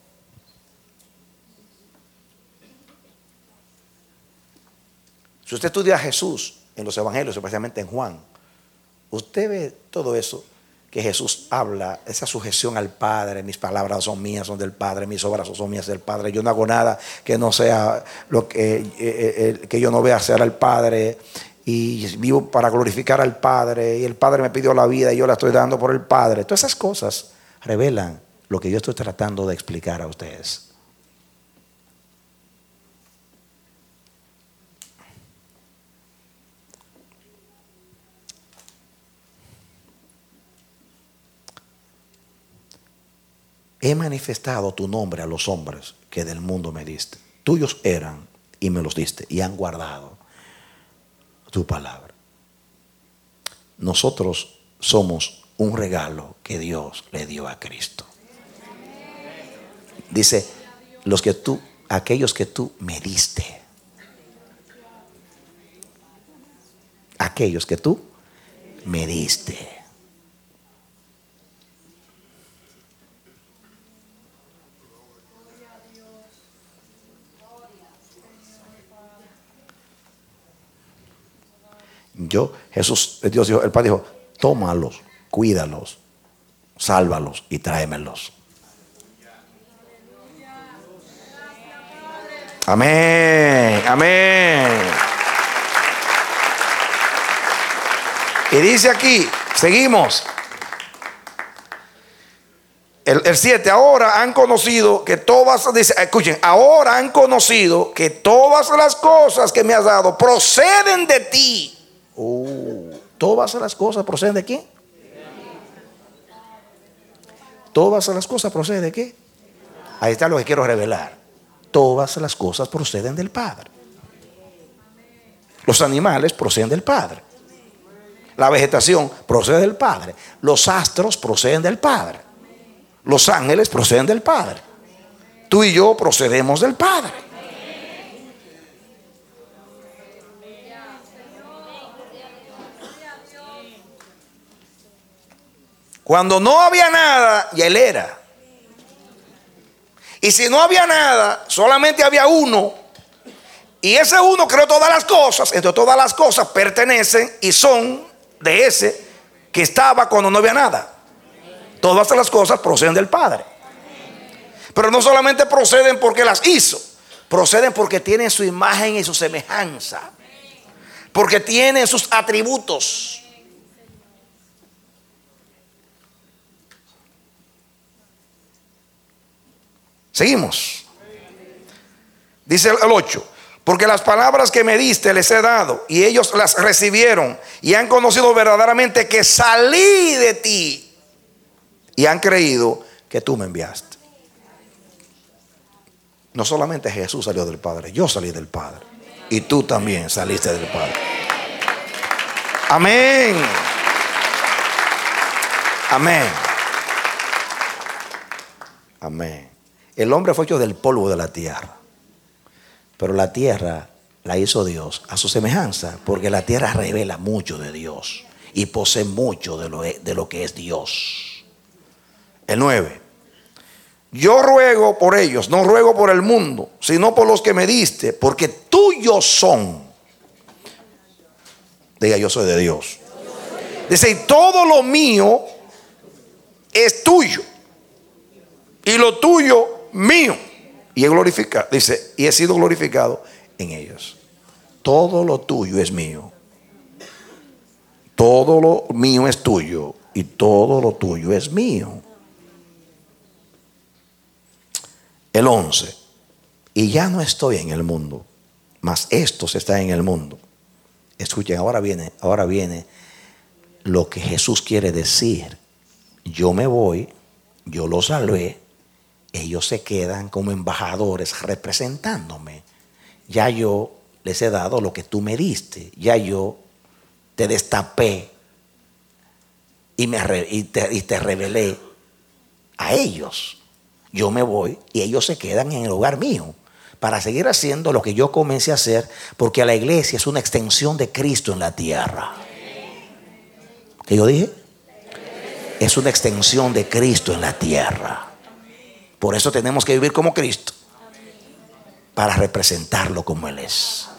Si usted estudia a Jesús en los evangelios, especialmente en Juan, usted ve todo eso que Jesús habla, esa sujeción al Padre. Mis palabras son mías, son del Padre, mis obras son mías del Padre. Yo no hago nada que no sea lo que, eh, eh, que yo no vea hacer al Padre, y vivo para glorificar al Padre, y el Padre me pidió la vida y yo la estoy dando por el Padre. Todas esas cosas revelan lo que yo estoy tratando de explicar a ustedes. He manifestado tu nombre a los hombres que del mundo me diste. Tuyos eran y me los diste, y han guardado tu palabra. Nosotros somos un regalo que Dios le dio a Cristo. Dice, los que tú, aquellos que tú me diste. Aquellos que tú me diste. Yo, Jesús, Dios dijo, el Padre dijo, tómalos, cuídalos, sálvalos y tráemelos. Amén, amén. Y dice aquí, seguimos. El siete, ahora han conocido que todas, dice, escuchen, ahora han conocido que todas las cosas que me has dado proceden de ti. Uh, todas las cosas proceden de quién? Todas las cosas proceden de qué? Ahí está lo que quiero revelar. Todas las cosas proceden del Padre. Los animales proceden del Padre. La vegetación procede del Padre. Los astros proceden del Padre. Los ángeles proceden del Padre. Tú y yo procedemos del Padre. Cuando no había nada, y Él era. Y si no había nada, solamente había uno. Y ese uno creó todas las cosas. Entonces todas las cosas pertenecen y son de ese que estaba cuando no había nada. Todas las cosas proceden del Padre. Pero no solamente proceden porque las hizo, proceden porque tienen su imagen y su semejanza. Porque tienen sus atributos. Seguimos. Dice el ocho. Porque las palabras que me diste les he dado, y ellos las recibieron, y han conocido verdaderamente que salí de ti, y han creído que tú me enviaste. No solamente Jesús salió del Padre, yo salí del Padre, y tú también saliste del Padre. Amén. Amén. Amén. El hombre fue hecho del polvo de la tierra, pero la tierra la hizo Dios a su semejanza, porque la tierra revela mucho de Dios y posee mucho de lo, de lo que es Dios. El nueve. Yo ruego por ellos, no ruego por el mundo, sino por los que me diste, porque tuyos son. Diga, yo soy de Dios. Dice, y todo lo mío es tuyo, y lo tuyo mío, y he glorificado, dice, y he sido glorificado en ellos. Todo lo tuyo es mío, todo lo mío es tuyo y todo lo tuyo es mío. El once. Y ya no estoy en el mundo, mas estos están en el mundo. Escuchen, ahora viene, ahora viene lo que Jesús quiere decir. Yo me voy, yo los salvé, ellos se quedan como embajadores representándome. Ya yo les he dado lo que tú me diste, ya yo te destapé y, me re, y, te, y te revelé a ellos. Yo me voy y ellos se quedan en el hogar mío para seguir haciendo lo que yo comencé a hacer, porque la iglesia es una extensión de Cristo en la tierra. ¿Qué yo dije? Es una extensión de Cristo en la tierra. Por eso tenemos que vivir como Cristo, para representarlo como Él es.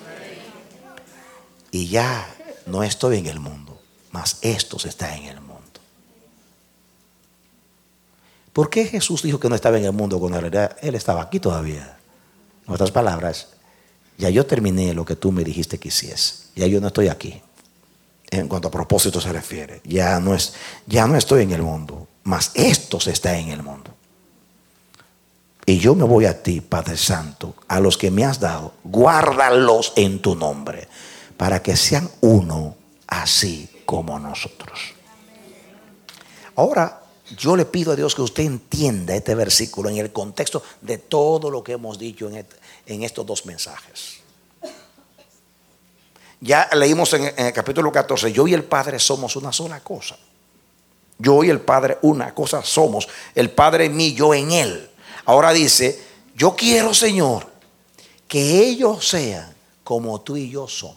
Y ya no estoy en el mundo, mas estos están en el mundo. ¿Por qué Jesús dijo que no estaba en el mundo cuando en realidad Él estaba aquí todavía? En otras palabras, ya yo terminé lo que tú me dijiste que hiciese. Ya yo no estoy aquí. En cuanto a propósito se refiere, ya no es, ya no estoy en el mundo, mas estos están en el mundo. Y yo me voy a ti, Padre Santo, a los que me has dado, guárdalos en tu nombre, para que sean uno, así como nosotros. Ahora, yo le pido a Dios que usted entienda este versículo en el contexto de todo lo que hemos dicho en, este, en estos dos mensajes. Ya leímos en, en el capítulo catorce, yo y el Padre somos una sola cosa. Yo y el Padre una cosa somos, el Padre en mí, yo en Él. Ahora dice, yo quiero, Señor, que ellos sean como tú y yo somos.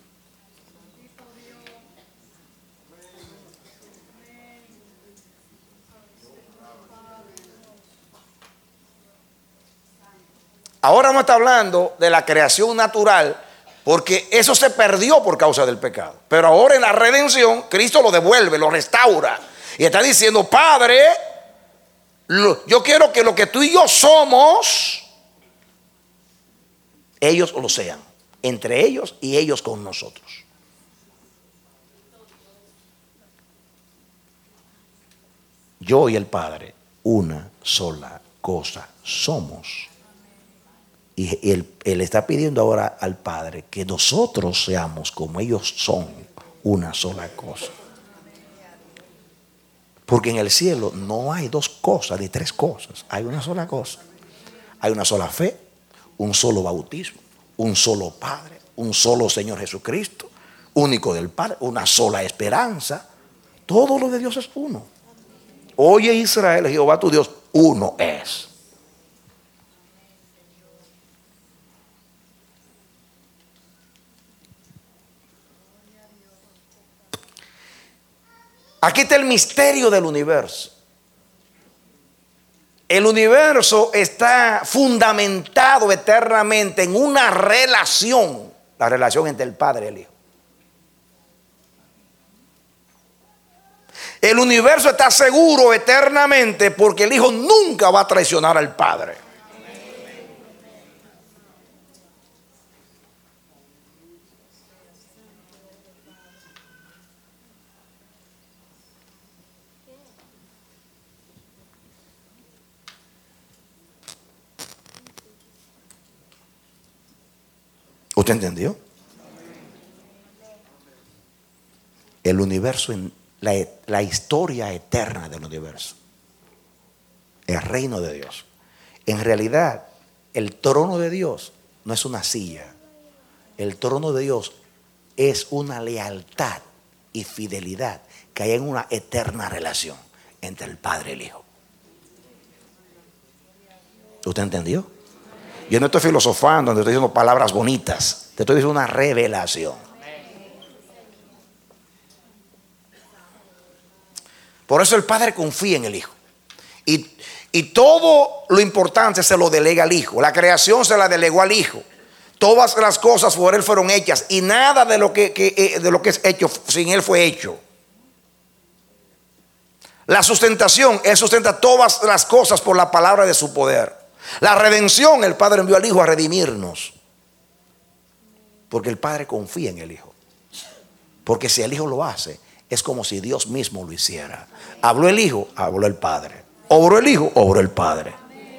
Ahora no está hablando de la creación natural, porque eso se perdió por causa del pecado. Pero ahora en la redención, Cristo lo devuelve, lo restaura. Y está diciendo, Padre, yo quiero que lo que tú y yo somos, ellos lo sean. Entre ellos y ellos con nosotros. Yo y el Padre, una sola cosa somos. Y él, él está pidiendo ahora al Padre que nosotros seamos como ellos son, una sola cosa. Porque en el cielo no hay dos cosas ni tres cosas, hay una sola cosa. Hay una sola fe, un solo bautismo, un solo Padre, un solo Señor Jesucristo, único del Padre, una sola esperanza. Todo lo de Dios es uno. Oye Israel, Jehová tu Dios, uno es. Aquí está el misterio del universo. El universo está fundamentado eternamente en una relación, la relación entre el Padre y el Hijo. El universo está seguro eternamente porque el Hijo nunca va a traicionar al Padre. ¿Usted entendió? El universo, la, la historia eterna del universo, el reino de Dios. En realidad, el trono de Dios no es una silla. El trono de Dios es una lealtad y fidelidad que hay en una eterna relación entre el Padre y el Hijo. ¿Usted entendió? Yo no estoy filosofando, no estoy diciendo palabras bonitas. Te estoy diciendo una revelación. Por eso el Padre confía en el Hijo. Y, y todo lo importante se lo delega al Hijo. La creación se la delegó al Hijo. Todas las cosas por Él fueron hechas. Y nada de lo que, que, de lo que es hecho sin Él fue hecho. La sustentación, Él sustenta todas las cosas por la palabra de su poder. La redención, el Padre envió al Hijo a redimirnos. Porque el Padre confía en el Hijo. Porque si el Hijo lo hace, es como si Dios mismo lo hiciera. Habló el Hijo, habló el Padre. Obró el Hijo, obró el Padre.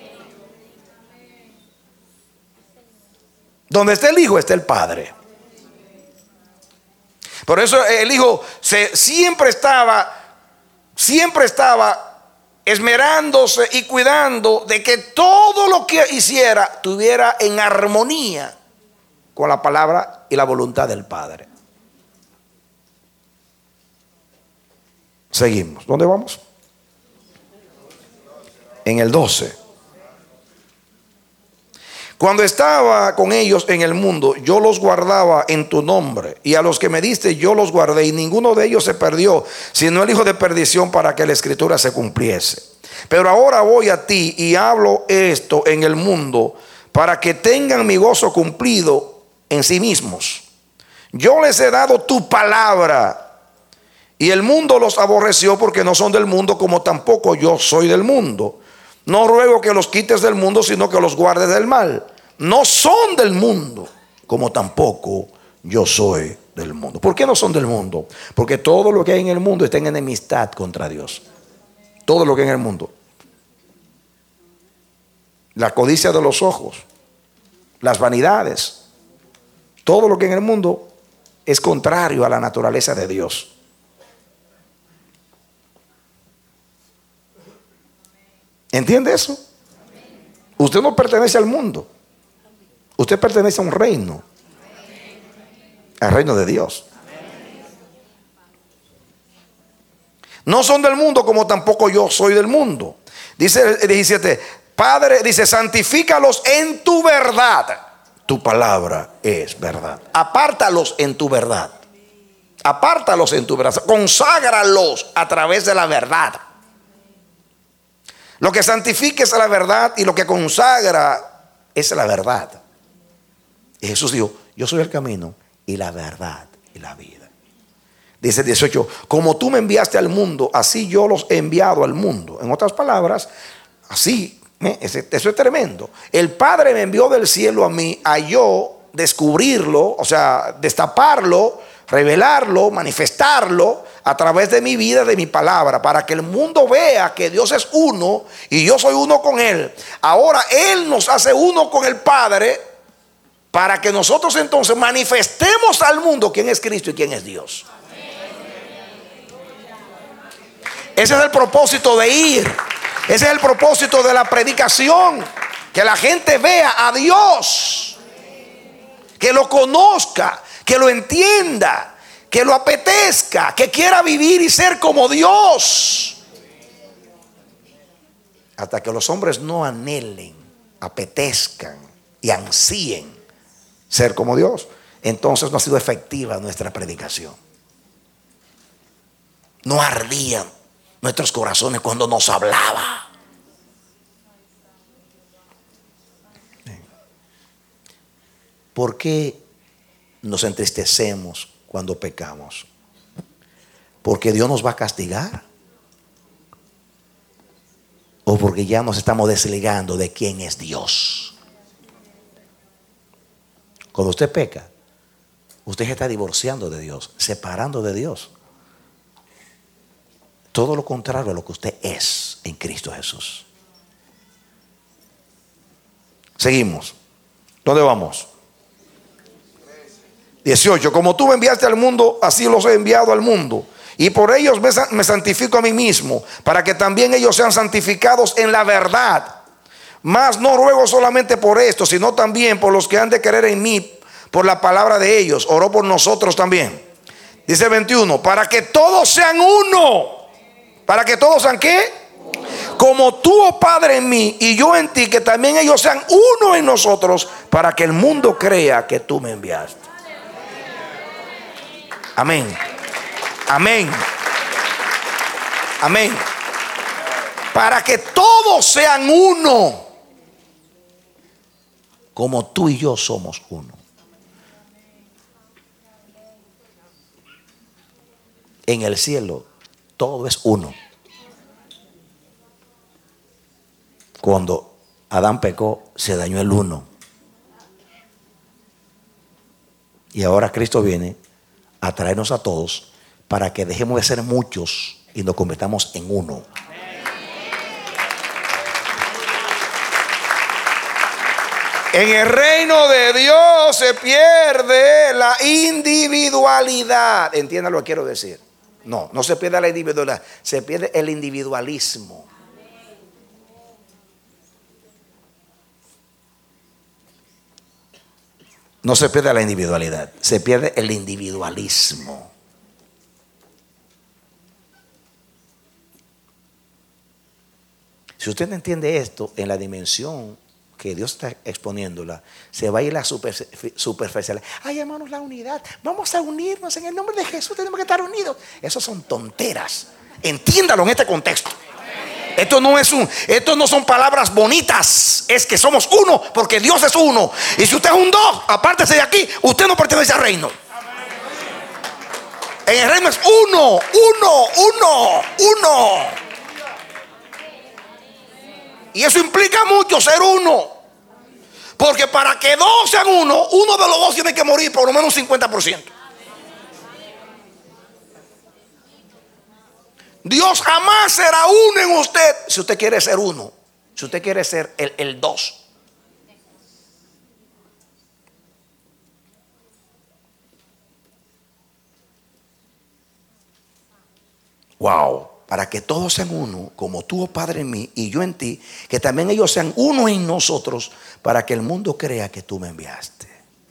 Donde está el Hijo está el Padre. Por eso el Hijo se, siempre estaba, siempre estaba esmerándose y cuidando de que todo lo que hiciera estuviera en armonía con la palabra y la voluntad del Padre. Seguimos. ¿Dónde vamos? En el doce. Cuando estaba con ellos en el mundo, yo los guardaba en tu nombre, y a los que me diste yo los guardé, y ninguno de ellos se perdió, sino el hijo de perdición, para que la escritura se cumpliese. Pero ahora voy a ti y hablo esto en el mundo, para que tengan mi gozo cumplido en sí mismos. Yo les he dado tu palabra, y el mundo los aborreció, porque no son del mundo, como tampoco yo soy del mundo. No ruego que los quites del mundo, sino que los guardes del mal. No son del mundo, como tampoco yo soy del mundo. ¿Por qué no son del mundo? Porque todo lo que hay en el mundo está en enemistad contra Dios. Todo lo que hay en el mundo. La codicia de los ojos, las vanidades, todo lo que hay en el mundo es contrario a la naturaleza de Dios. ¿Entiende eso? Usted no pertenece al mundo. Usted pertenece a un reino. Al reino de Dios. No son del mundo, como tampoco yo soy del mundo. Dice el diecisiete. Padre, dice, santifícalos en tu verdad. Tu palabra es verdad. Apártalos en tu verdad. Apártalos en tu verdad. Conságralos a través de la verdad. Lo que santifica es la verdad, y lo que consagra es la verdad. Y Jesús dijo, yo soy el camino y la verdad y la vida. Dice el dieciocho, como tú me enviaste al mundo, así yo los he enviado al mundo. En otras palabras, así, ¿eh? Eso es tremendo. El Padre me envió del cielo a mí, a yo descubrirlo, o sea, destaparlo, revelarlo, manifestarlo a través de mi vida, de mi palabra, para que el mundo vea que Dios es uno y yo soy uno con Él. Ahora Él nos hace uno con el Padre, para que nosotros entonces manifestemos al mundo quién es Cristo y quién es Dios. Ese es el propósito de ir. Ese es el propósito de la predicación. Que la gente vea a Dios, que lo conozca, que lo entienda, que lo apetezca, que quiera vivir y ser como Dios. Hasta que los hombres no anhelen, apetezcan y ansíen ser como Dios, entonces no ha sido efectiva nuestra predicación. No ardían nuestros corazones cuando nos hablaba. ¿Por qué nos entristecemos cuando pecamos? ¿Porque Dios nos va a castigar? ¿O porque ya nos estamos desligando de quién es Dios? Cuando usted peca, usted se está divorciando de Dios, separando de Dios. Todo lo contrario a lo que usted es en Cristo Jesús. Seguimos. ¿Dónde vamos? dieciocho. Como tú me enviaste al mundo, así los he enviado al mundo. Y por ellos me, me santifico a mí mismo, para que también ellos sean santificados en la verdad. Mas no ruego solamente por esto, sino también por los que han de creer en mí, por la palabra de ellos. Oró por nosotros también. Dice veintiuno, para que todos sean uno. ¿Para que todos sean qué? Como tú, oh Padre, en mí y yo en ti, que también ellos sean uno en nosotros, para que el mundo crea que tú me enviaste. Amén. Amén. Amén. Para que todos sean uno, como tú y yo somos uno. En el cielo todo es uno. Cuando Adán pecó, se dañó el uno. Y ahora Cristo viene a traernos a todos para que dejemos de ser muchos y nos convirtamos en uno. En el reino de Dios se pierde la individualidad. ¿Entiendan lo que quiero decir? No, no se pierde la individualidad, se pierde el individualismo. No se pierde la individualidad, se pierde el individualismo. Si usted no entiende esto en la dimensión que Dios está exponiéndola, se va a ir la superficial. Ay, hermanos, la unidad. Vamos a unirnos en el nombre de Jesús. Tenemos que estar unidos. Esas son tonteras. Entiéndalo en este contexto. Esto no es un, esto no son palabras bonitas. Es que somos uno porque Dios es uno. Y si usted es un dos, apártese de aquí. Usted no pertenece al reino. En el reino es uno, uno, uno, uno. Y eso implica mucho ser uno. Porque para que dos sean uno, uno de los dos tiene que morir por lo menos un cincuenta por ciento. Dios jamás será uno en usted si usted quiere ser uno. Si usted quiere ser el, el dos. Wow. Para que todos sean uno, como tú, oh Padre, en mí y yo en ti, que también ellos sean uno en nosotros, para que el mundo crea que tú me enviaste.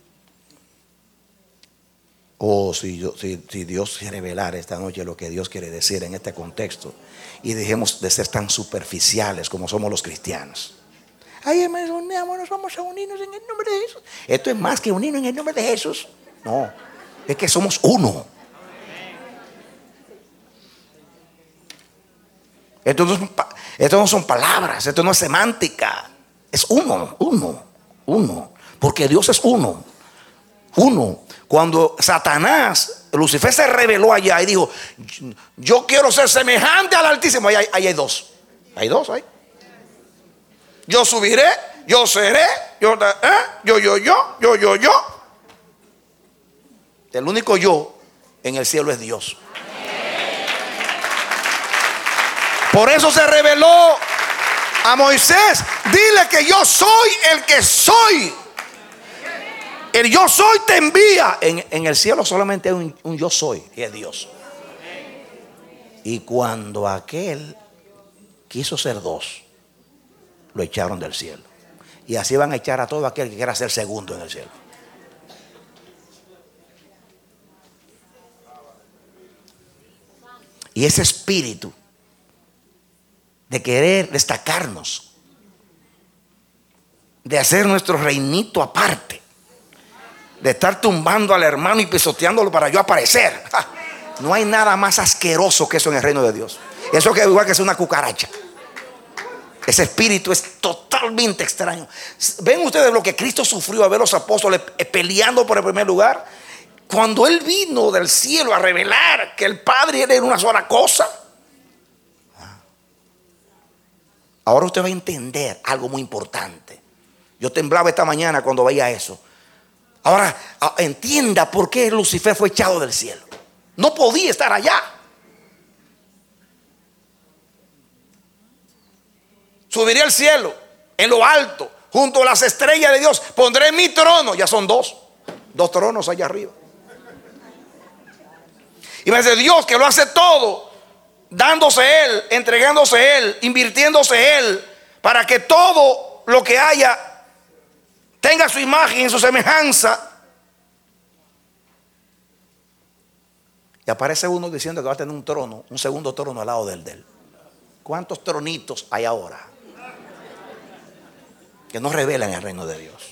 Oh, si, yo, si, si Dios quiere revelar esta noche lo que Dios quiere decir en este contexto, y dejemos de ser tan superficiales como somos los cristianos. Ay, hermanos, nos vamos a unirnos en el nombre de Jesús. Esto es más que unirnos en el nombre de Jesús. No, es que somos uno. Esto no, son, esto no son palabras, esto no es semántica. Es uno, uno, uno. Porque Dios es uno. Uno. Cuando Satanás, Lucifer se rebeló allá y dijo: yo quiero ser semejante al Altísimo. Ahí hay, ahí hay dos. Hay dos ahí. Yo subiré, yo seré, yo, ¿eh? yo, yo, yo, yo, yo, yo. El único yo en el cielo es Dios. Por eso se reveló a Moisés: dile que yo soy el que soy. El yo soy te envía. En, en el cielo solamente hay un, un yo soy, que es Dios. Y cuando aquel quiso ser dos, lo echaron del cielo. Y así van a echar a todo aquel que quiera ser segundo en el cielo. Y ese espíritu de querer destacarnos, de hacer nuestro reinito aparte, de estar tumbando al hermano y pisoteándolo para yo aparecer. ¡Ja! No hay nada más asqueroso que eso en el reino de Dios. Eso es igual que es una cucaracha. Ese espíritu es totalmente extraño. ¿Ven ustedes lo que Cristo sufrió a ver los apóstoles peleando por el primer lugar? Cuando Él vino del cielo a revelar que el Padre era una sola cosa. Ahora usted va a entender algo muy importante. Yo temblaba esta mañana cuando veía eso. Ahora entienda por qué Lucifer fue echado del cielo. No podía estar allá. Subiré al cielo, en lo alto, junto a las estrellas de Dios. Pondré mi trono. Ya son dos. Dos tronos allá arriba. Y me dice Dios que lo hace todo, dándose Él, entregándose Él, invirtiéndose Él, para que todo lo que haya tenga su imagen y su semejanza. Y aparece uno diciendo que va a tener un trono, un segundo trono al lado del de él. ¿Cuántos tronitos hay ahora que no revelan el reino de Dios?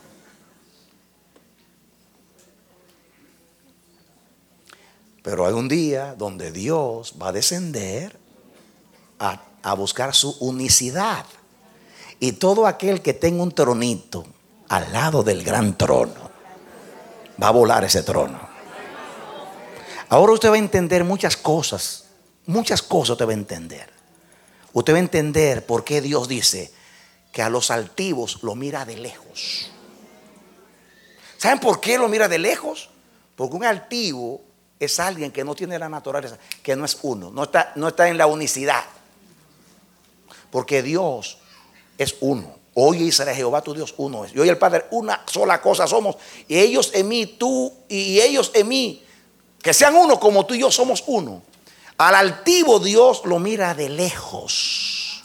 Pero hay un día donde Dios va a descender a, a buscar su unicidad. Y todo aquel que tenga un tronito al lado del gran trono va a volar ese trono. Ahora usted va a entender muchas cosas. Muchas cosas usted va a entender. Usted va a entender por qué Dios dice que a los altivos lo mira de lejos. ¿Saben por qué lo mira de lejos? Porque un altivo es alguien que no tiene la naturaleza, que no es uno, no está, no está en la unicidad. Porque Dios es uno. Oye Israel, Jehová tu Dios uno es. Yo y el Padre una sola cosa somos. Y ellos en mí, tú y ellos en mí. Que sean uno como tú y yo somos uno. Al altivo Dios lo mira de lejos.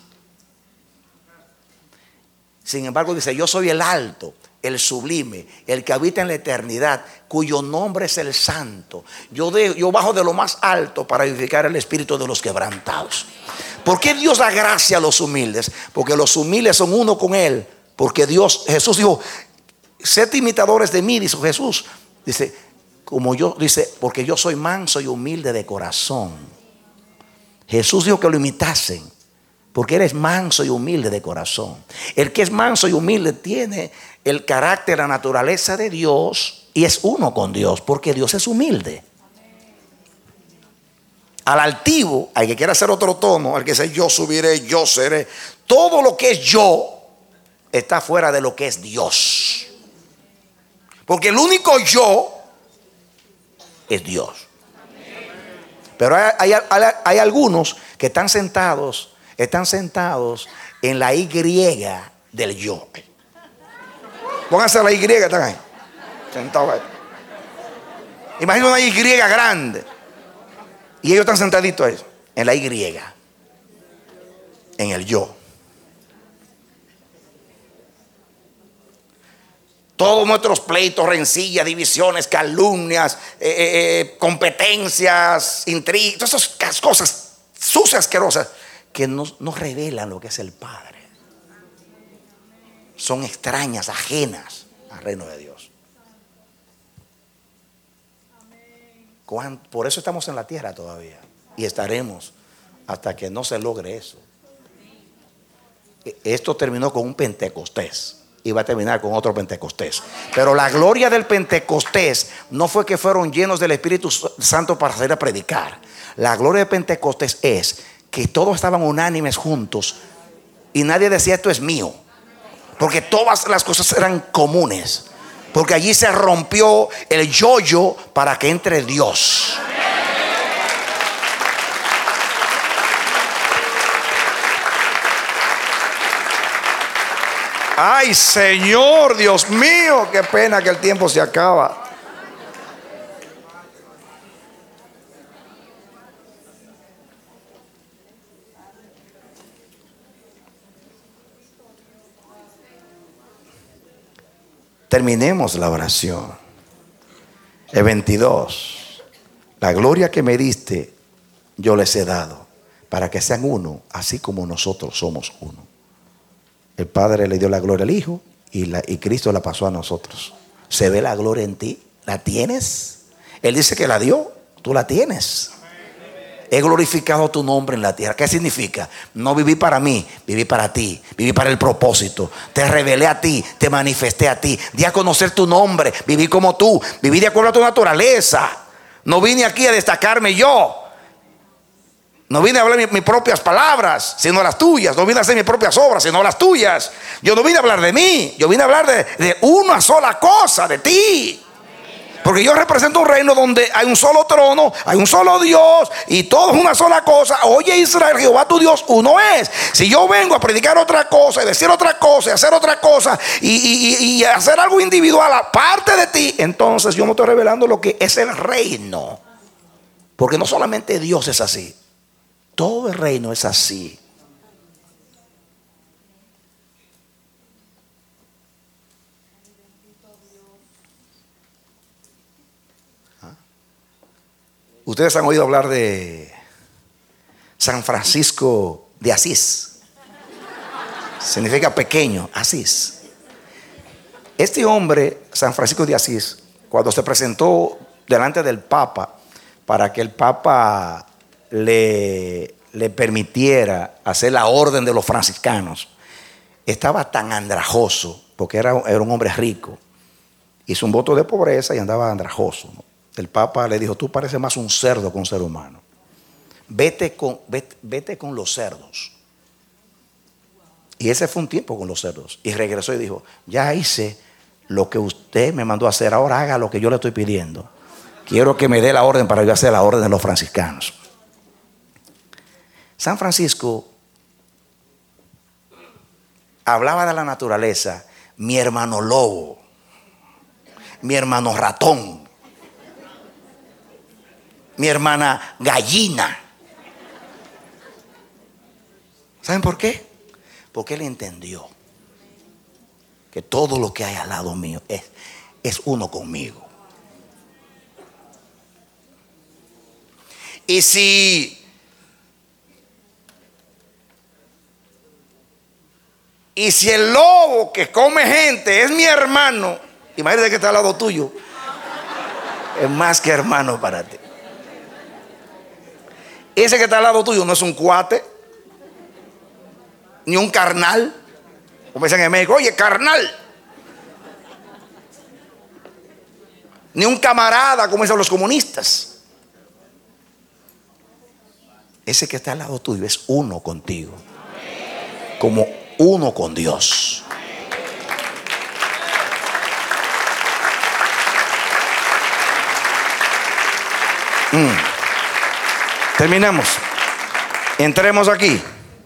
Sin embargo dice, yo soy el alto, el sublime, el que habita en la eternidad, cuyo nombre es el santo. Yo, de, yo bajo de lo más alto para edificar el espíritu de los quebrantados. ¿Por qué Dios da gracia a los humildes? Porque los humildes son uno con Él. Porque Dios, Jesús dijo, sed imitadores de mí, dijo Jesús. Dice, como yo, dice, porque yo soy manso y humilde de corazón. Jesús dijo que lo imitasen. Porque eres manso y humilde de corazón. El que es manso y humilde tiene el carácter, la naturaleza de Dios y es uno con Dios, porque Dios es humilde. Al altivo, al que quiera hacer otro tono, al que dice yo subiré, yo seré, todo lo que es yo está fuera de lo que es Dios. Porque el único yo es Dios. Pero hay, hay, hay, hay algunos que están sentados. Están sentados en la Y del yo. Pónganse la Y, están ahí. Sentados ahí. Imagina una Y grande. Y ellos están sentaditos ahí, en la Y. En el yo. Todos nuestros pleitos, rencillas, divisiones, calumnias, eh, eh, competencias, intrigas, todas esas cosas sucias, asquerosas, que nos, nos revelan lo que es el Padre. Son extrañas, ajenas al reino de Dios. Por eso estamos en la tierra todavía. Y estaremos hasta que no se logre eso. Esto terminó con un Pentecostés. Y va a terminar con otro Pentecostés. Pero la gloria del Pentecostés no fue que fueron llenos del Espíritu Santo para salir a predicar. La gloria de Pentecostés es que todos estaban unánimes juntos y nadie decía esto es mío, porque todas las cosas eran comunes, porque allí se rompió el yo-yo para que entre Dios. Ay, Señor, Dios mío, qué pena que el tiempo se acaba. Terminemos la oración. El veintidós. La gloria que me diste, yo les he dado, para que sean uno, así como nosotros somos uno. El Padre le dio la gloria al Hijo y, la, y Cristo la pasó a nosotros. ¿Se ve la gloria en ti? ¿La tienes? Él dice que la dio, tú la tienes. He glorificado tu nombre en la tierra. ¿Qué significa? No viví para mí, viví para ti, viví para el propósito. Te revelé a ti, te manifesté a ti, di a conocer tu nombre, viví como tú, viví de acuerdo a tu naturaleza. No vine aquí a destacarme yo. No vine a hablar mis, mis propias palabras, sino las tuyas. No vine a hacer mis propias obras, sino las tuyas. Yo no vine a hablar de mí, yo vine a hablar de, de una sola cosa, de ti. Porque yo represento un reino donde hay un solo trono, hay un solo Dios y todo es una sola cosa. Oye Israel, Jehová tu Dios uno es. Si yo vengo a predicar otra cosa y decir otra cosa y hacer otra cosa y, y, y hacer algo individual aparte de ti, entonces yo me estoy revelando lo que es el reino. Porque no solamente Dios es así, todo el reino es así. Ustedes han oído hablar de San Francisco de Asís. Significa pequeño, Asís. Este hombre, San Francisco de Asís, cuando se presentó delante del Papa para que el Papa le, le permitiera hacer la orden de los franciscanos, estaba tan andrajoso, porque era, era un hombre rico. Hizo un voto de pobreza y andaba andrajoso, ¿no? El Papa le dijo, tú pareces más un cerdo que un ser humano. Vete con, vete, vete con los cerdos. Y ese fue un tiempo con los cerdos. Y regresó y dijo, ya hice lo que usted me mandó a hacer, ahora haga lo que yo le estoy pidiendo. Quiero que me dé la orden para yo hacer la orden de los franciscanos. San Francisco hablaba de la naturaleza, mi hermano lobo, mi hermano ratón, mi hermana gallina. ¿Saben por qué? Porque él entendió que todo lo que hay al lado mío es, es uno conmigo. Y si y si el lobo que come gente es mi hermano, imagínate que está al lado tuyo, es más que hermano para ti. Ese que está al lado tuyo no es un cuate, ni un carnal, como dicen en México, oye, carnal. Ni un camarada, como dicen los comunistas. Ese que está al lado tuyo es uno contigo, como uno con Dios. Mm. Terminamos. Entremos aquí.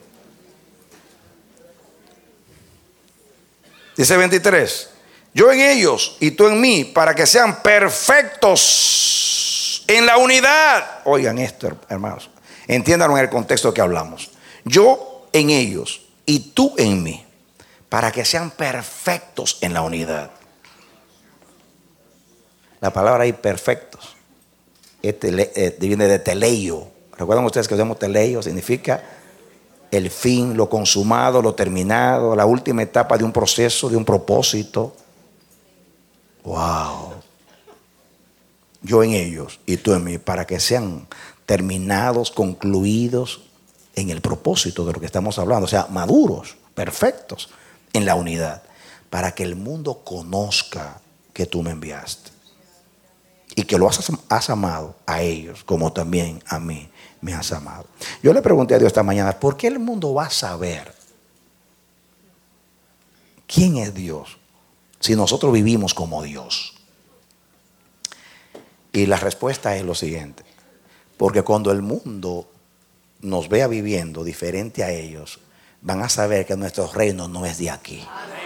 Dice veintitrés: yo en ellos y tú en mí, para que sean perfectos en la unidad. Oigan esto, hermanos, entiéndanlo en el contexto que hablamos. Yo en ellos y tú en mí, para que sean perfectos en la unidad. La palabra ahí, perfectos, este, eh, viene de teleio. ¿Recuerdan ustedes que usamos teleio? Significa el fin, lo consumado, lo terminado, la última etapa de un proceso, de un propósito. Wow. Yo en ellos y tú en mí, para que sean terminados, concluidos en el propósito de lo que estamos hablando. O sea, maduros, perfectos en la unidad, para que el mundo conozca que tú me enviaste y que lo has, has amado a ellos como también a mí me has amado. Yo le pregunté a Dios esta mañana, ¿por qué el mundo va a saber quién es Dios si nosotros vivimos como Dios? Y la respuesta es lo siguiente: porque cuando el mundo nos vea viviendo diferente a ellos, van a saber que nuestro reino no es de aquí.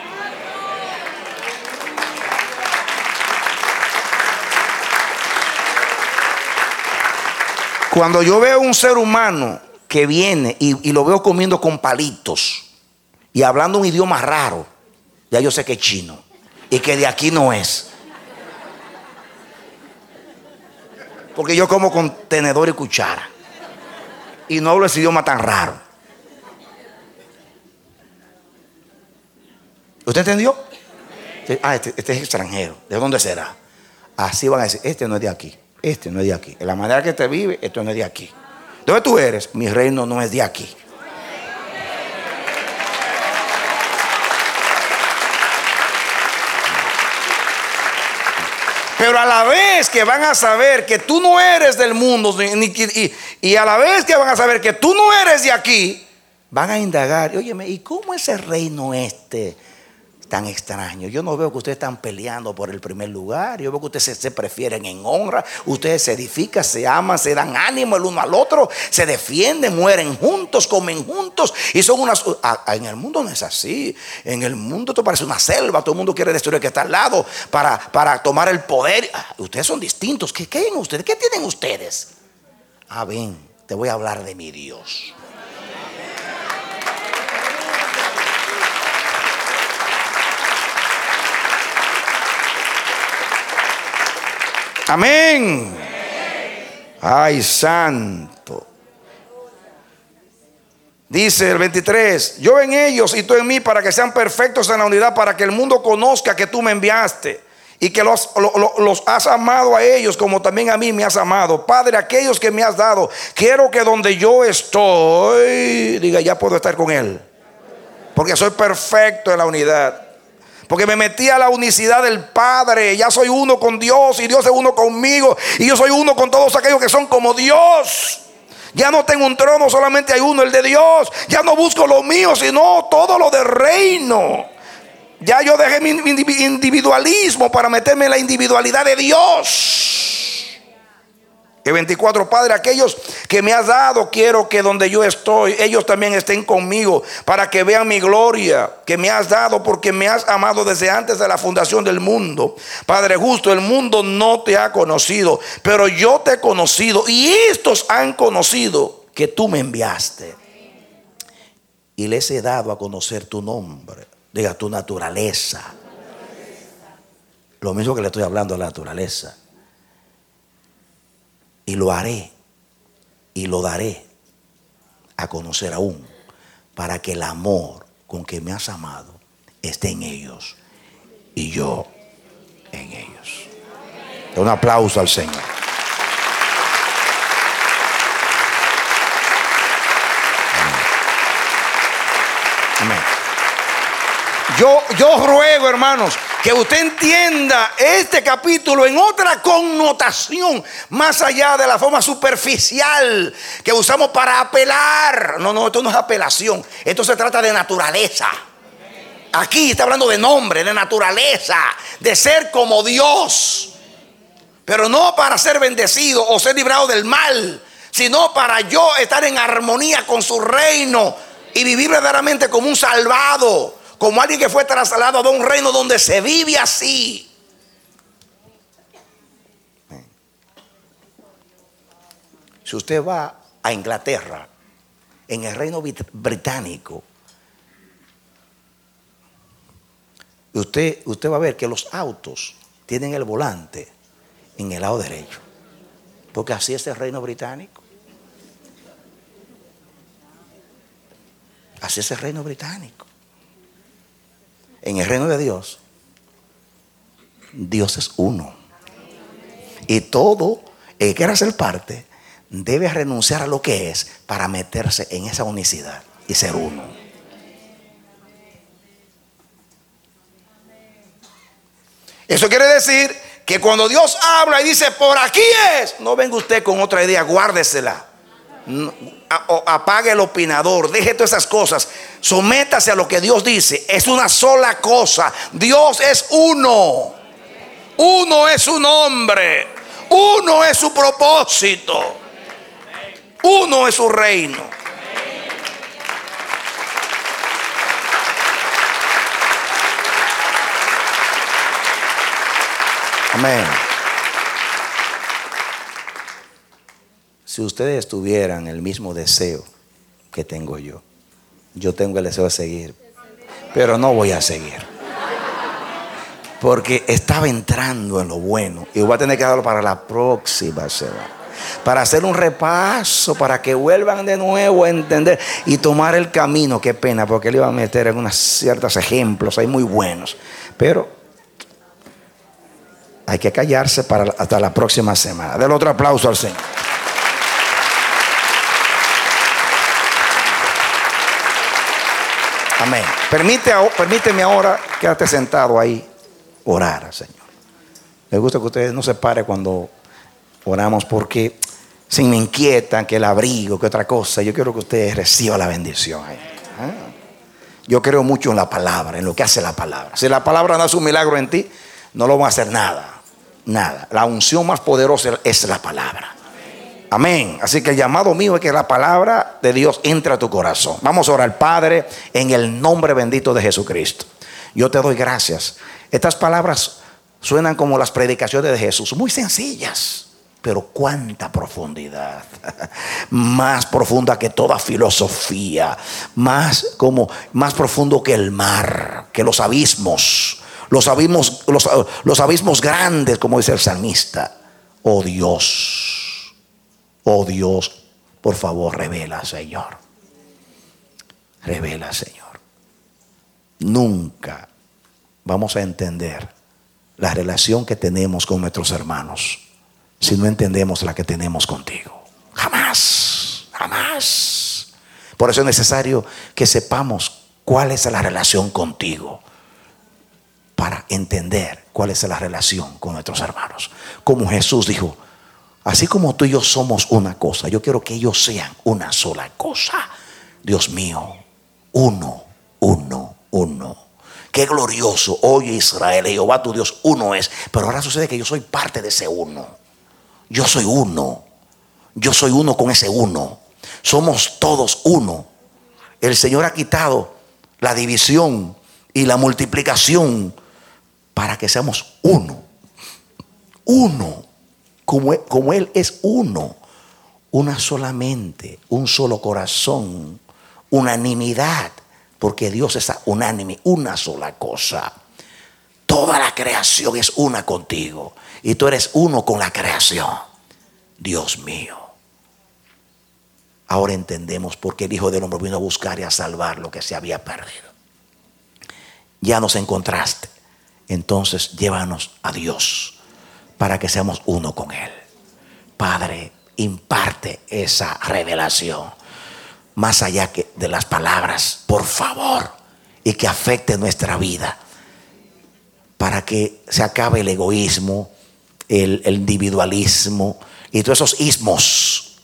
Cuando yo veo un ser humano que viene y, y lo veo comiendo con palitos y hablando un idioma raro, ya yo sé que es chino y que de aquí no es. Porque yo como con tenedor y cuchara y no hablo ese idioma tan raro. ¿Usted entendió? Ah, este, este es extranjero. ¿De dónde será? Así van a decir, este no es de aquí. Este no es de aquí. En la manera que te vive, esto no es de aquí. ¿De dónde tú eres? Mi reino no es de aquí. Pero a la vez que van a saber que tú no eres del mundo, ni, y, y a la vez que van a saber que tú no eres de aquí, van a indagar, óyeme, ¿y cómo es el reino este tan extraño? Yo no veo que ustedes están peleando por el primer lugar. Yo veo que ustedes se, se prefieren en honra. Ustedes se edifican, se aman, se dan ánimo el uno al otro, se defienden, mueren juntos, comen juntos y son unas... En el mundo no es así. En el mundo esto parece una selva. Todo el mundo quiere destruir el que está al lado para, para tomar el poder. Ustedes son distintos. ¿Qué tienen ustedes? ¿Qué tienen ustedes? Ah, ven, te voy a hablar de mi Dios. Amén. Ay, santo. Dice el veintitrés: yo en ellos y tú en mí, para que sean perfectos en la unidad, para que el mundo conozca que tú me enviaste y que los, los, los has amado a ellos como también a mí me has amado. Padre, aquellos que me has dado, quiero que donde yo estoy, diga, ya puedo estar con él, porque soy perfecto en la unidad. Porque me metí a la unicidad del Padre. Ya soy uno con Dios y Dios es uno conmigo. Y yo soy uno con todos aquellos que son como Dios. Ya no tengo un trono, solamente hay uno, el de Dios. Ya no busco lo mío, sino todo lo del reino. Ya yo dejé mi individualismo para meterme en la individualidad de Dios. El veinticuatro, Padre, aquellos que me has dado, quiero que donde yo estoy, ellos también estén conmigo, para que vean mi gloria que me has dado, porque me has amado desde antes de la fundación del mundo. Padre justo, el mundo no te ha conocido, pero yo te he conocido, y estos han conocido que tú me enviaste. Y les he dado a conocer tu nombre, diga, tu naturaleza. Lo mismo que le estoy hablando a la naturaleza. Y lo haré y lo daré a conocer aún, para que el amor con que me has amado esté en ellos y yo en ellos. Un aplauso al Señor. Amén. Yo, yo ruego, hermanos, que usted entienda este capítulo en otra connotación, más allá de la forma superficial que usamos para apelar. No, no, esto no es apelación. Esto se trata de naturaleza. Aquí está hablando de nombre, de naturaleza, de ser como Dios. Pero no para ser bendecido o ser librado del mal, sino para yo estar en armonía con su reino y vivir verdaderamente como un salvado, como alguien que fue trasladado a un reino donde se vive así. Si usted va a Inglaterra, en el reino británico, usted, usted va a ver que los autos tienen el volante en el lado derecho, porque así es el reino británico. Así es el reino británico. En el reino de Dios, Dios es uno. Y todo el que quiera ser parte debe renunciar a lo que es para meterse en esa unicidad y ser uno. Eso quiere decir que cuando Dios habla y dice por aquí es, no venga usted con otra idea, guárdesela. No, apague el opinador, deje todas esas cosas, sométase a lo que Dios dice. Es una sola cosa. Dios es uno. Uno es su nombre. Uno es su propósito. Uno es su reino. Amén. Si ustedes tuvieran el mismo deseo que tengo yo, yo tengo el deseo de seguir, pero no voy a seguir, porque estaba entrando en lo bueno y voy a tener que darlo para la próxima semana, para hacer un repaso, para que vuelvan de nuevo a entender y tomar el camino. Qué pena, porque le iba a meter en unos ciertos ejemplos ahí muy buenos, pero hay que callarse para hasta la próxima semana. Denle otro aplauso al Señor. Amén. Permite, permíteme ahora, quédate sentado ahí, orar al Señor. Me gusta que ustedes no se paren cuando oramos, porque se me inquietan que el abrigo, que otra cosa. Yo quiero que ustedes reciban la bendición ahí. ¿Ah? Yo creo mucho en la palabra, en lo que hace la palabra. Si la palabra no hace un milagro en ti, no lo va a hacer nada. Nada. La unción más poderosa es la palabra. Amén. Así que el llamado mío es que la palabra de Dios entre a tu corazón. Vamos a orar. Padre, en el nombre bendito de Jesucristo, yo te doy gracias. Estas palabras suenan como las predicaciones de Jesús, muy sencillas, pero cuánta profundidad. Más profunda que toda filosofía, más como más profundo que el mar, que los abismos, los abismos, los, los abismos grandes, como dice el salmista. Oh Dios. Oh Dios, por favor, revela, Señor. Revela, Señor. Nunca vamos a entender la relación que tenemos con nuestros hermanos si no entendemos la que tenemos contigo. Jamás, jamás. Por eso es necesario que sepamos cuál es la relación contigo, para entender cuál es la relación con nuestros hermanos. Como Jesús dijo, así como tú y yo somos una cosa, yo quiero que ellos sean una sola cosa. Dios mío, uno, uno, uno. Qué glorioso. Oye Israel, Jehová tu Dios uno es. Pero ahora sucede que yo soy parte de ese uno. Yo soy uno. yo soy uno con ese uno. Somos todos uno. El Señor ha quitado la división y la multiplicación para que seamos uno. Uno. Como él, como él es uno. Una sola mente, un solo corazón, unanimidad. Porque Dios es unánime, una sola cosa. Toda la creación es una contigo. Y tú eres uno con la creación. Dios mío. Ahora entendemos por qué el Hijo del Hombre vino a buscar y a salvar lo que se había perdido. Ya nos encontraste. Entonces llévanos a Dios para que seamos uno con Él. Padre, imparte esa revelación más allá que de las palabras, por favor, y que afecte nuestra vida, para que se acabe el egoísmo, el, el individualismo y todos esos ismos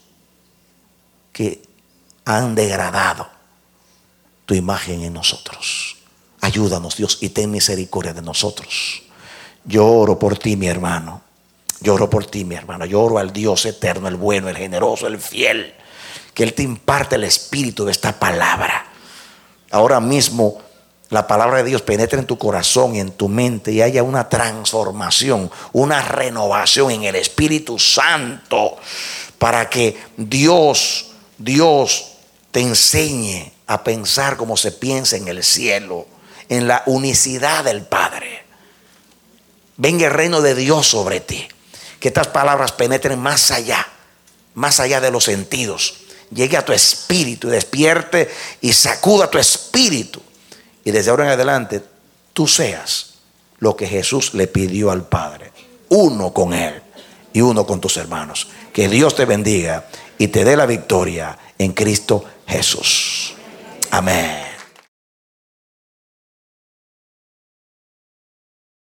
que han degradado tu imagen en nosotros. Ayúdanos, Dios, y ten misericordia de nosotros. Yo oro por ti, mi hermano. Yo oro por ti, mi hermano. Yo oro al Dios eterno, el bueno, el generoso, el fiel, que Él te imparte el espíritu de esta palabra. Ahora mismo la palabra de Dios penetre en tu corazón y en tu mente y haya una transformación, una renovación en el Espíritu Santo, para que Dios, Dios te enseñe a pensar como se piensa en el cielo, en la unicidad del Padre. Venga el reino de Dios sobre ti. Que estas palabras penetren más allá, más allá de los sentidos. Llegue a tu espíritu y despierte y sacuda tu espíritu. Y desde ahora en adelante tú seas lo que Jesús le pidió al Padre. Uno con Él y uno con tus hermanos. Que Dios te bendiga y te dé la victoria en Cristo Jesús. Amén.